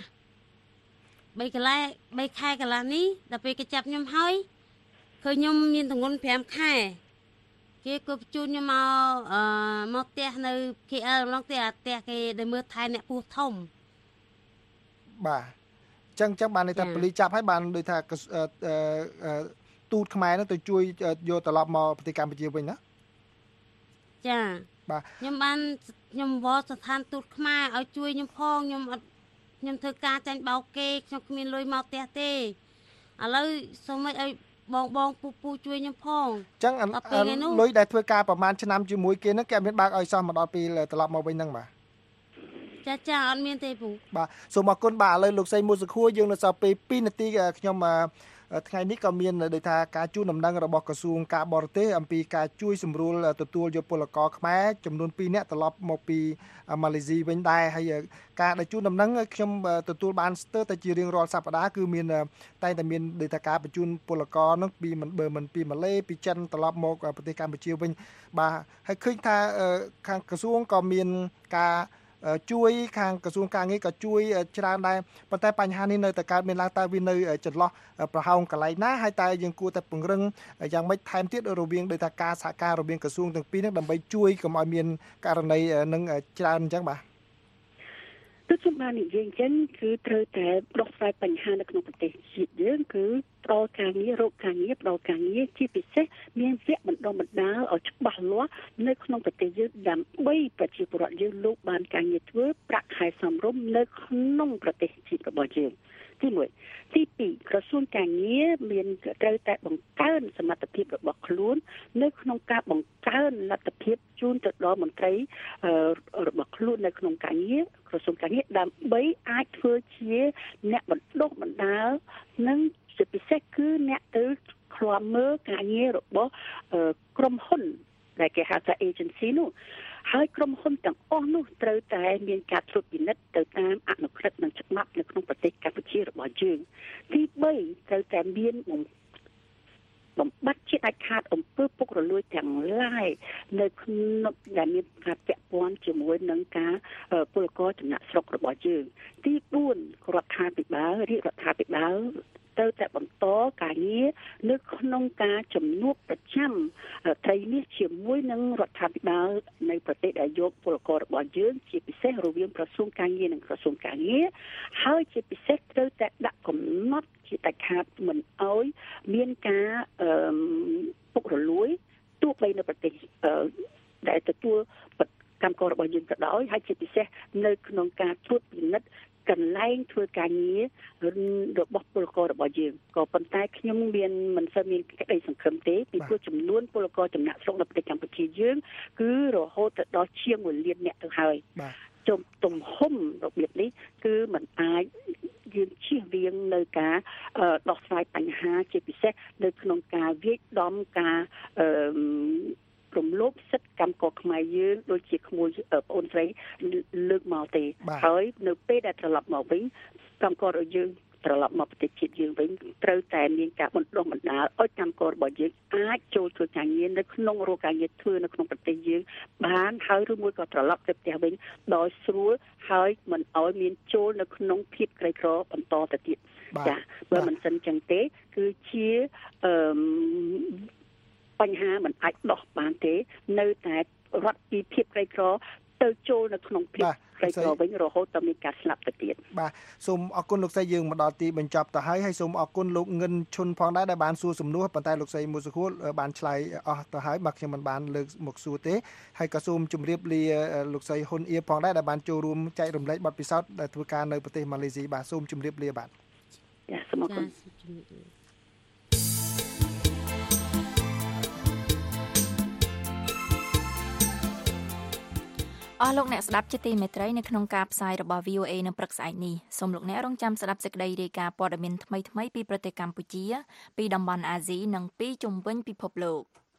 3កន្លែ3ខែកន្លះនេះដល់ពេលគេចាប់ខ្ញុំហើយឃើញខ្ញុំមានទម្ងន់fiveខែគេក៏បញ្ជូនខ្ញុំមកអឺមកផ្ទះនៅ K L ម្លងផ្ទះផ្ទះគេដែលមើលថែអ្នកពោះធំបាទអញ្ចឹងអញ្ចឹងបានន័យថាប៉ូលីសចាប់ហើយបានដូចថាទូតខ្មែរហ្នឹងទៅជួយយកត្រឡប់មកប្រទេសកម្ពុជាវិញណាចាបាទខ្ញុំបានខ្ញុំវល់ស្ថានទូតខ្មែរឲ្យជួយខ្ញុំផងខ្ញុំអត់ខ្ញុំធ្វើការចាញ់បោកគេខ្ញុំគ្មានលុយមកផ្ទះទេឥឡូវសូមឲ្យបងបងពូពូជួយខ្ញុំផងអញ្ចឹងលុយដែលធ្វើការប្រហែលឆ្នាំជាមួយគេហ្នឹងគេអត់មានបើកឲ្យសោះមកដល់ពេលត្រឡប់មកវិញហ្នឹងបាទចាចាអត់មានទេពូបាទសូមអរគុណបាទឥឡូវលោកស្រីមួយសខួរយើងនៅសល់ពេលពីរនាទីខ្ញុំថ្ងៃនេះក៏មានដូចថាការជូនដំណឹងរបស់ក្រសួងការបរទេសអំពីការជួយសម្រួលទទួលយកពលករខ្មែរចំនួនពីរនាក់ត្រឡប់មកពីម៉ាឡេស៊ីវិញដែរហើយការដែលជូនដំណឹងខ្ញុំទទួលបានស្ទើរតែជារៀងរាល់សប្តាហ៍គឺមានតែតែមានដូចថាការបញ្ជូនពលករនោះពីមិនបើមិនពីម៉ាឡេពីចិនត្រឡប់មកប្រទេសកម្ពុជាវិញបាទហើយឃើញថាខាងក្រសួងក៏មានការជួយខាងក្រសួងការងារក៏ជួយច្រើនដែរប៉ុន្តែបញ្ហានេះនៅតែកើតមានឡើងតើវានៅចន្លោះប្រហោងកន្លែងណាហើយតើយើងគួរតែពង្រឹងយ៉ាងម៉េចថែមទៀតរវាងដោយថាការសហការរវាងក្រសួងទាំងពីរនេះដើម្បីជួយកុំឲ្យមានករណីនឹងច្រើនអញ្ចឹងបាទគឺខ្ញុំបាននិយាយអញ្ចឹងគឺត្រូវតែដោះស្រាយបញ្ហានៅក្នុងប្រទេសជាតិយើងគឺផ្ដល់ការងាររកការងារផ្ដល់ការងារជាពិសេសមានវគ្គបណ្ដុះបណ្ដាលឲ្យច្បាស់លាស់នៅក្នុងប្រទេសយើងដើម្បីប្រជាពលរដ្ឋយើងលោកបានការងារធ្វើប្រាក់ខែសមរម្យនៅក្នុងប្រទេសជាតិរបស់យើងទីមួយទីពីរក្រសួងការងារមានត្រូវតែបង្កើនសមត្ថភាពរបស់ខ្លួននៅក្នុងការបង្កើនលទ្ធភាពជូនទៅដល់មន្ត្រីរបស់ខ្លួននៅក្នុងការងារក្រសួងការងារដើម្បីអាចធ្វើជាអ្នកបណ្ដុះបណ្ដាលនិងជាពិសេសគឺអ្នកទៅឃ្លាំមើលការងាររបស់ក្រុមហ៊ុនដែលគេហៅថា agency នោះហើយក្រុមហ៊ុនទាំងអស់នោះត្រូវតែមានការត្រួតពិនិត្យទៅតាមអនុក្រឹត្យនិងច្បាប់នៅក្នុងប្រទេសកម្ពុជារបស់យើងទីបីត្រូវតែមានបំបត្តិជាដាច់ខាតអំពើពុករលួយទាំងឡាយនៅក្នុងដែលមានការពាក់ព័ន្ធជាមួយនឹងការពលករចំណាក់ស្រុករបស់យើងទីបួនរដ្ឋាភិបាលរាជរដ្ឋាភិបាលទៅតែបន្តការងារនៅក្នុងការជំនួបប្រចាំត្រីនេះជាមួយនឹងរដ្ឋាភិបាលនៃប្រទេសដែលយកពលកររបស់យើងជាពិសេសរវាងក្រសួងការងារនិងក្រសួងការងារហើយជាពិសេសត្រូវតែដាក់កំណត់ជាដាច់ខាតមិនអោយមានការពុករលួយទោះបីនៅប្រទេសដែលទទួលកម្មកររបស់យើងក៏ដោយហើយជាពិសេសនៅក្នុងការត្រួតពិនិត្យកន្លែងធ្វើការងាររបស់ពលកររបស់យើងក៏ប៉ុន្តែខ្ញុំមានមិនសូវមានក្តីសង្ឃឹមទេពីព្រោះចំនួនពលករចំណាក់ស្រុកនៅប្រទេសកម្ពុជាយើងគឺរហូតទៅដល់ជាងមួយលានអ្នកទៅហើយចំទំហំរបៀបនេះគឺมันអាចយើងជៀសវាងនៅការដោះស្រាយបញ្ហាជាពិសេសនៅក្នុងការវាយដំការអឺរំលោភសិទ្ធិកម្មករខ្មែរយើងដូចជាក្មួយប្អូនស្រីលើកមកទេហើយនៅពេលដែលត្រឡប់មកវិញកម្មកររបស់យើងត្រឡប់មកប្រទេសជាតិយើងវិញត្រូវតែមានការបណ្ដុះបណ្ដាលឲ្យកម្មកររបស់យើងអាចចូលធ្វើការងារនៅក្នុងរោងការងារធ្វើនៅក្នុងប្រទេសយើងបានហើយឬមួយក៏ត្រឡប់ទៅផ្ទះវិញដោយស្រួលហើយមិនឲ្យមានចូលនៅក្នុងភាពក្រីក្របន្តទៅទៀតចាបើមិនសិនចឹងទេគឺជាអឺបញ្ហាมันអាចដោះបានទេនៅតែរត់ពីភាពក្រីក្រទៅចូលនៅក្នុងភាពក្រីក្រវិញរហូតដល់មានការស្លាប់ទៅទៀតបាទសូមអរគុណលោកស្រីយើងមកដល់ទីបញ្ចប់ទៅហើយហើយសូមអរគុណលោកងិនឈុនផងដែរដែលបានសួរសំណួរប៉ុន្តែលោកស្រីមួយសខួរបានឆ្លើយអស់ទៅហើយបាទខ្ញុំមិនបានលើកមកសួរទេហើយក៏សូមជម្រាបលាលោកស្រីហ៊ុនអៀផងដែរដែលបានចូលរួមចែករំលែកបទពិសោធន៍ដែលធ្វើការនៅប្រទេសម៉ាឡេស៊ីបាទសូមជម្រាបលាបាទចាសូមអរគុណអស់លោកអ្នកស្ដាប់ជាទីមេត្រីនៅក្នុងការផ្សាយរបស់ វី អូ เอ នៅព្រឹកស្អែកនេះសូមលោកអ្នករងចាំស្ដាប់សេចក្តីរាយការណ៍ព័ត៌មានថ្មីៗពីប្រទេសកម្ពុជាពីតំបន់អាស៊ីនិងពីជុំវិញពិភពលោក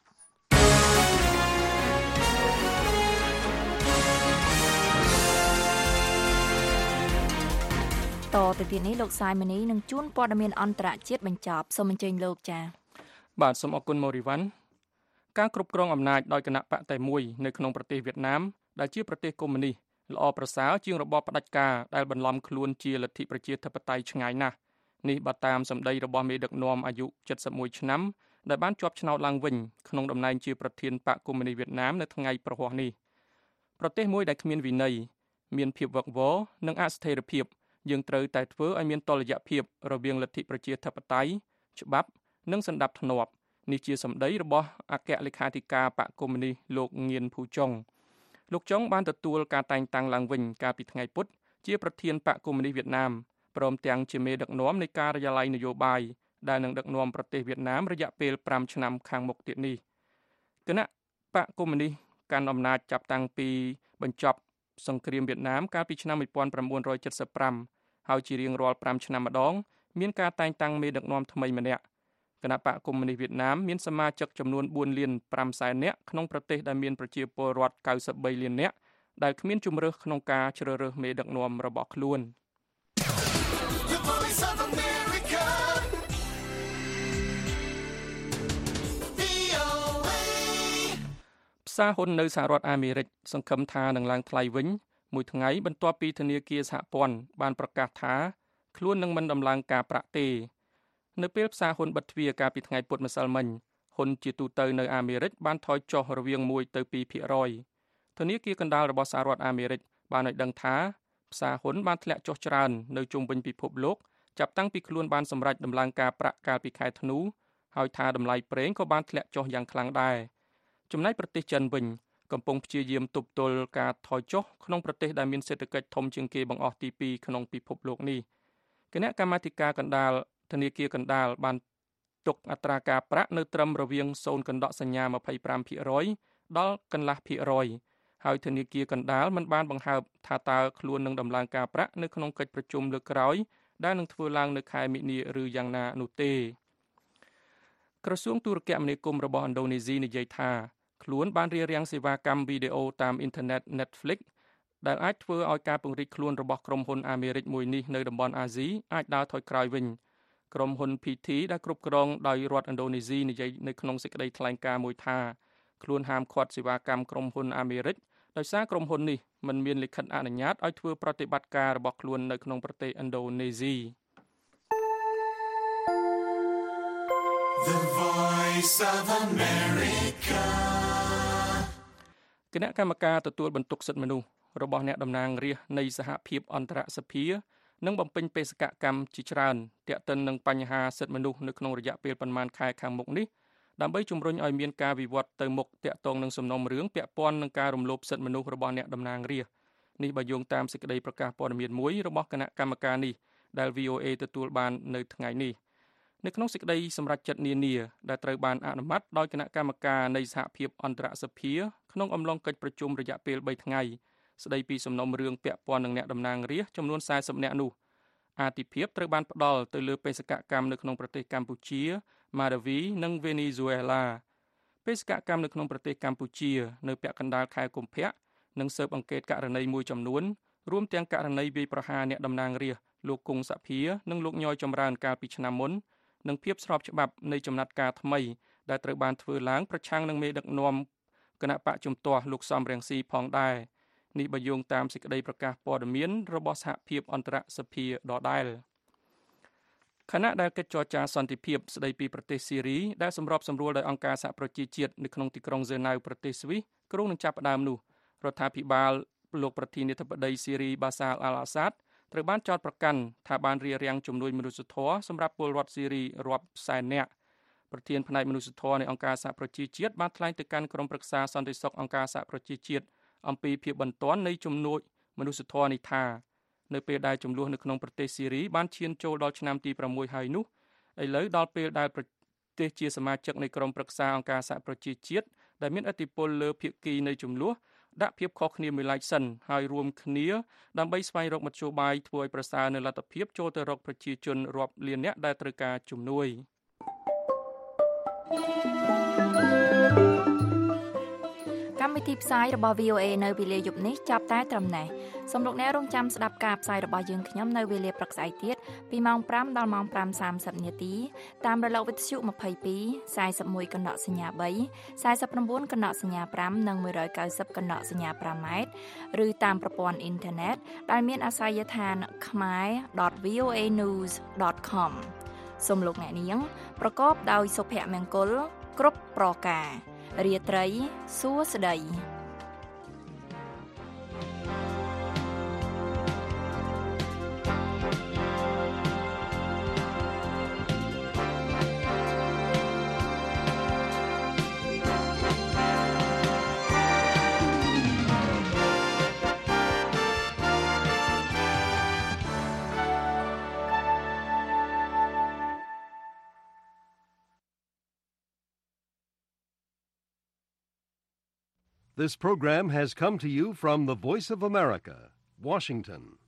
តទៅទៀតនេះលោកសាយម៉ានីនឹងជួនព័ត៌មានអន្តរជាតិបញ្ចប់សូមអញ្ជើញលោកចា៎បាទសូមអរគុណម៉ូរីវ៉ាន់ការគ្រប់គ្រងអំណាចដោយគណៈបកតែមួយនៅក្នុងប្រទេសវៀតណាមដែលជាប្រទេសកុម្មុយនីសល្អប្រសើរជាងរបបផ្ដាច់ការដែលបន្លំខ្លួនជាលទ្ធិប្រជាធិបតេយ្យឆ្ងាយណាស់នេះបើតាមសម្ដីរបស់មេដឹកនាំអាយុเจ็ดสิบเอ็ดឆ្នាំដែលបានជាប់ឆ្នោតឡើងវិញក្នុងតំណែងជាប្រធានបកកុម្មុយនីសវៀតណាមនៅថ្ងៃប្រហ័សនេះប្រទេសមួយដែលគ្មានវិន័យមានភាពវឹកវរនិងអស្ថិរភាពយើងត្រូវតែធ្វើឲ្យមានតុល្យភាពរវាងលទ្ធិប្រជាធិបតេយ្យច្បាប់និងសណ្ដាប់ធ្នាប់នេះជាសម្ដីរបស់អគ្គលេខាធិការបកកុម្មុយនីសលោកងៀនភូចុងលោកចុងបានទទួលការតែងតាំងឡើងវិញកាលពីថ្ងៃពុធជាប្រធានបកកុម្មុយនីសវៀតណាមព្រមទាំងជាមេដឹកនាំនៃការិយាល័យនយោបាយដែលនឹងដឹកនាំប្រទេសវៀតណាមរយៈពេលប្រាំឆ្នាំខាងមុខទៀតនេះគណៈបកកុម្មុយនីសកាន់អំណាចចាប់តាំងពីបញ្ចប់សង្គ្រាមវៀតណាមកាលពីឆ្នាំnineteen seventy-five ហើយជារៀងរាល់fiveឆ្នាំម្ដងមានការតែងតាំងមេដឹកនាំថ្មីម្នាក់គណៈបកកុម្មុយនីសវៀតណាមមានសមាជិកចំនួនfourលានfiveសែននាក់ក្នុងប្រទេសដែលមានប្រជាពលរដ្ឋninety-threeលាននាក់ដែលគ្មានជម្រើសក្នុងការជ្រើសរើសមេដឹកនាំរបស់ខ្លួនផ្សារហ៊ុននៅសហរដ្ឋអាមេរិកសង្ឃឹមថានឹងឡើងថ្លៃវិញមួយថ្ងៃបន្ទាប់ពីធនាគារសហព័ន្ធបានប្រកាសថាខ្លួននឹងមិនដំឡើងការប្រាក់ទេនៅពេលផ្សារហ៊ុនបិទទ្វារកាលពីថ្ងៃពុធម្សិលមិញហ៊ុនជាទូទៅនៅអាមេរិកបានថយចុះរវាងoneទៅtwoភាគរយធនាគារកណ្ដាលរបស់សហរដ្ឋអាមេរិកបានឲ្យដឹងថាផ្សារហ៊ុនបានធ្លាក់ចុះច្រើននៅជុំវិញពិភពលោកចាប់តាំងពីខ្លួនបានសម្រេចដំឡើងការប្រាក់កាលពីខែធ្នូហើយថាតម្លៃប្រេងក៏បានធ្លាក់ចុះយ៉ាងខ្លាំងដែរចំណែកប្រទេសចិនវិញកំពុងព្យាយាមទប់ទល់ការថយចុះក្នុងប្រទេសដែលមានសេដ្ឋកិច្ចធំជាងគេបង្អស់ទីtwoក្នុងពិភពលោកនេះគណៈកម្មាធិការកណ្ដាលធនាគារកណ្ដាលបានទុកអត្រាការប្រាក់នៅត្រឹមរវាងzeroកណ្ដកសញ្ញាtwenty-fiveភាគរយដល់កន្លះភាគរយហើយធនាគារកណ្ដាលមិនបានបង្ហើបថាតើខ្លួននឹងដំឡើងការប្រាក់នៅក្នុងកិច្ចប្រជុំលើកក្រោយដែលនឹងធ្វើឡើងនៅខែមិនិនាឬយ៉ាងណានោះទេក្រសួងទូរគមនាគមន៍របស់ឥណ្ឌូនេស៊ីនិយាយថាខ្លួនបានរៀបរៀងសេវាកម្មវីដេអូតាមអ៊ីនធឺណិត Netflix ដែលអាចធ្វើឲ្យការពង្រីកខ្លួនរបស់ក្រុមហ៊ុនអាមេរិកមួយនេះនៅតំបន់អាស៊ីអាចដើរថយក្រោយវិញក្រុមហ៊ុន พี ที ដែលគ្រប់គ្រងដោយរដ្ឋឥណ្ឌូនេស៊ីនិយាយនៅក្នុងសេចក្តីថ្លែងការណ៍មួយថាខ្លួនហាមឃាត់សេវាកម្មក្រុមហ៊ុនអាមេរិកដោយសារក្រុមហ៊ុននេះមិនមានលិខិតអនុញ្ញាតឲ្យធ្វើប្រតិបត្តិការរបស់ខ្លួននៅក្នុងប្រទេសឥណ្ឌូនេស៊ី The Voice of America គណៈកម្មការទទួលបន្ទុកសិទ្ធិមនុស្សរបស់អ្នកតំណាងរាស្ត្រនៃសហភាពអន្តរសភានឹងបំពេញបេសកកម្មជាច្រើនទាក់ទិននឹងបញ្ហាសិទ្ធិមនុស្សនៅក្នុងរយៈពេលប៉ុន្មានខែខាងមុខនេះដើម្បីជំរុញឲ្យមានការវិវត្តទៅមុខទាក់ទងនឹងសំណុំរឿងពាក់ព័ន្ធនឹងការរំលោភសិទ្ធិមនុស្សរបស់អ្នកតំណាងរាស្ត្រនេះបើយោងតាមសេចក្តីប្រកាសព័ត៌មានមួយរបស់គណៈកម្មការនេះដែល វី អូ អេ ទទួលបាននៅថ្ងៃនេះនៅក្នុងសេចក្តីសម្រេចចិត្តនានាដែលត្រូវបានអនុម័តដោយគណៈកម្មការនៃសហភាពអន្តរសភាក្នុងអំឡុងកិច្ចប្រជុំរយៈពេលthreeថ្ងៃស្តីពីសំណុំរឿងពាក់ព័ន្ធនឹងអ្នកតំណាងរាស្ត្រចំនួនfortyនាក់នោះអាទិភាពត្រូវបានផ្ដល់ទៅលើបេសកកម្មនៅក្នុងប្រទេសកម្ពុជាម៉ាឡាវីនិងវេណេស៊ុយអេឡាបេសកកម្មនៅក្នុងប្រទេសកម្ពុជានៅពាក់កណ្ដាលខែកុម្ភៈនឹងស៊ើបអង្កេតករណីមួយចំនួនរួមទាំងករណីវាយប្រហារអ្នកតំណាងរាស្ត្រលោកគង់សភានិងលោកញយចម្រើនកាលពីឆ្នាំមុននិងភាពស្របច្បាប់នៃចំណាត់ការថ្មីដែលត្រូវបានធ្វើឡើងប្រឆាំងនឹងមេដឹកនាំគណៈបកជំទាស់លោកសំរងស៊ីផងដែរនេះបើយោងតាមសេចក្តីប្រកាសព័ត៌មានរបស់សហភាពអន្តរសភាដដែលខណៈដែលកិច្ចចរចាសន្តិភាពស្តីពីប្រទេសស៊ីរីដែលសម្របសម្រួលដោយអង្គការសហប្រជាជាតិនៅក្នុងទីក្រុងហ្សឺណែវប្រទេសស្វីសគ្រោងនឹងចាប់ផ្ដើមនោះរដ្ឋាភិបាលលោកប្រធានាធិបតីស៊ីរីបាសាល់អាល់អាសាដត្រូវបានចោទប្រកាន់ថាបានរារាំងជំនួយមនុស្សធម៌សម្រាប់ពលរដ្ឋស៊ីរីរាប់សែននាក់ប្រធានផ្នែកមនុស្សធម៌នៃអង្គការសហប្រជាជាតិបានថ្លែងទៅកាន់ក្រុមប្រឹក្សាសន្តិសុខអង្គការសហប្រជាជាតិអំពីភាពបន្ទាន់នៃជំនួយមនុស្សធម៌នេះថានៅពេលដែលចំនួននៅក្នុងប្រទេសស៊ីរីបានឈានចូលដល់ឆ្នាំទីsixហើយនោះឥឡូវដល់ពេលដែលប្រទេសជាសមាជិកនៃក្រុមប្រឹក្សាអង្គការសហប្រជាជាតិដែលមានឥទ្ធិពលលើភាគីនៃចំនួនដាក់ភាពខុសគ្នាមួយឡែកសិនហើយរួមគ្នាដើម្បីស្វែងរកមធ្យោបាយធ្វើឲ្យប្រសើរនៅលទ្ធភាពចូលទៅរកប្រជាជនរាប់លាននាក់ដែលត្រូវការជំនួយកម្មវិធីផ្សាយរបស់ វី អូ អេ នៅវេលាយប់នេះចាប់តែត្រឹមនេះសូមលោកអ្នករងចាំស្ដាប់ការផ្សាយរបស់យើងខ្ញុំនៅវេលាព្រឹកស្អែកទៀតពីម៉ោងfiveដល់ម៉ោងfive thirtyនាទីតាមរលកវិទ្យុtwenty-two, forty-oneកណ្ដកសញ្ញាthree, forty-nineកណ្ដកសញ្ញាfiveនិងone ninetyកណ្ដកសញ្ញាfiveម៉ែត្រឬតាមប្រព័ន្ធអ៊ីនធឺណិតដែលមានអាសយដ្ឋាន khmae dot v o a news dot com សូមលោកអ្នកនាងប្រកបដោយសុភមង្គលគ្រប់ប្រការរាត្រីសួស្តី This program has come to you from the Voice of America, Washington.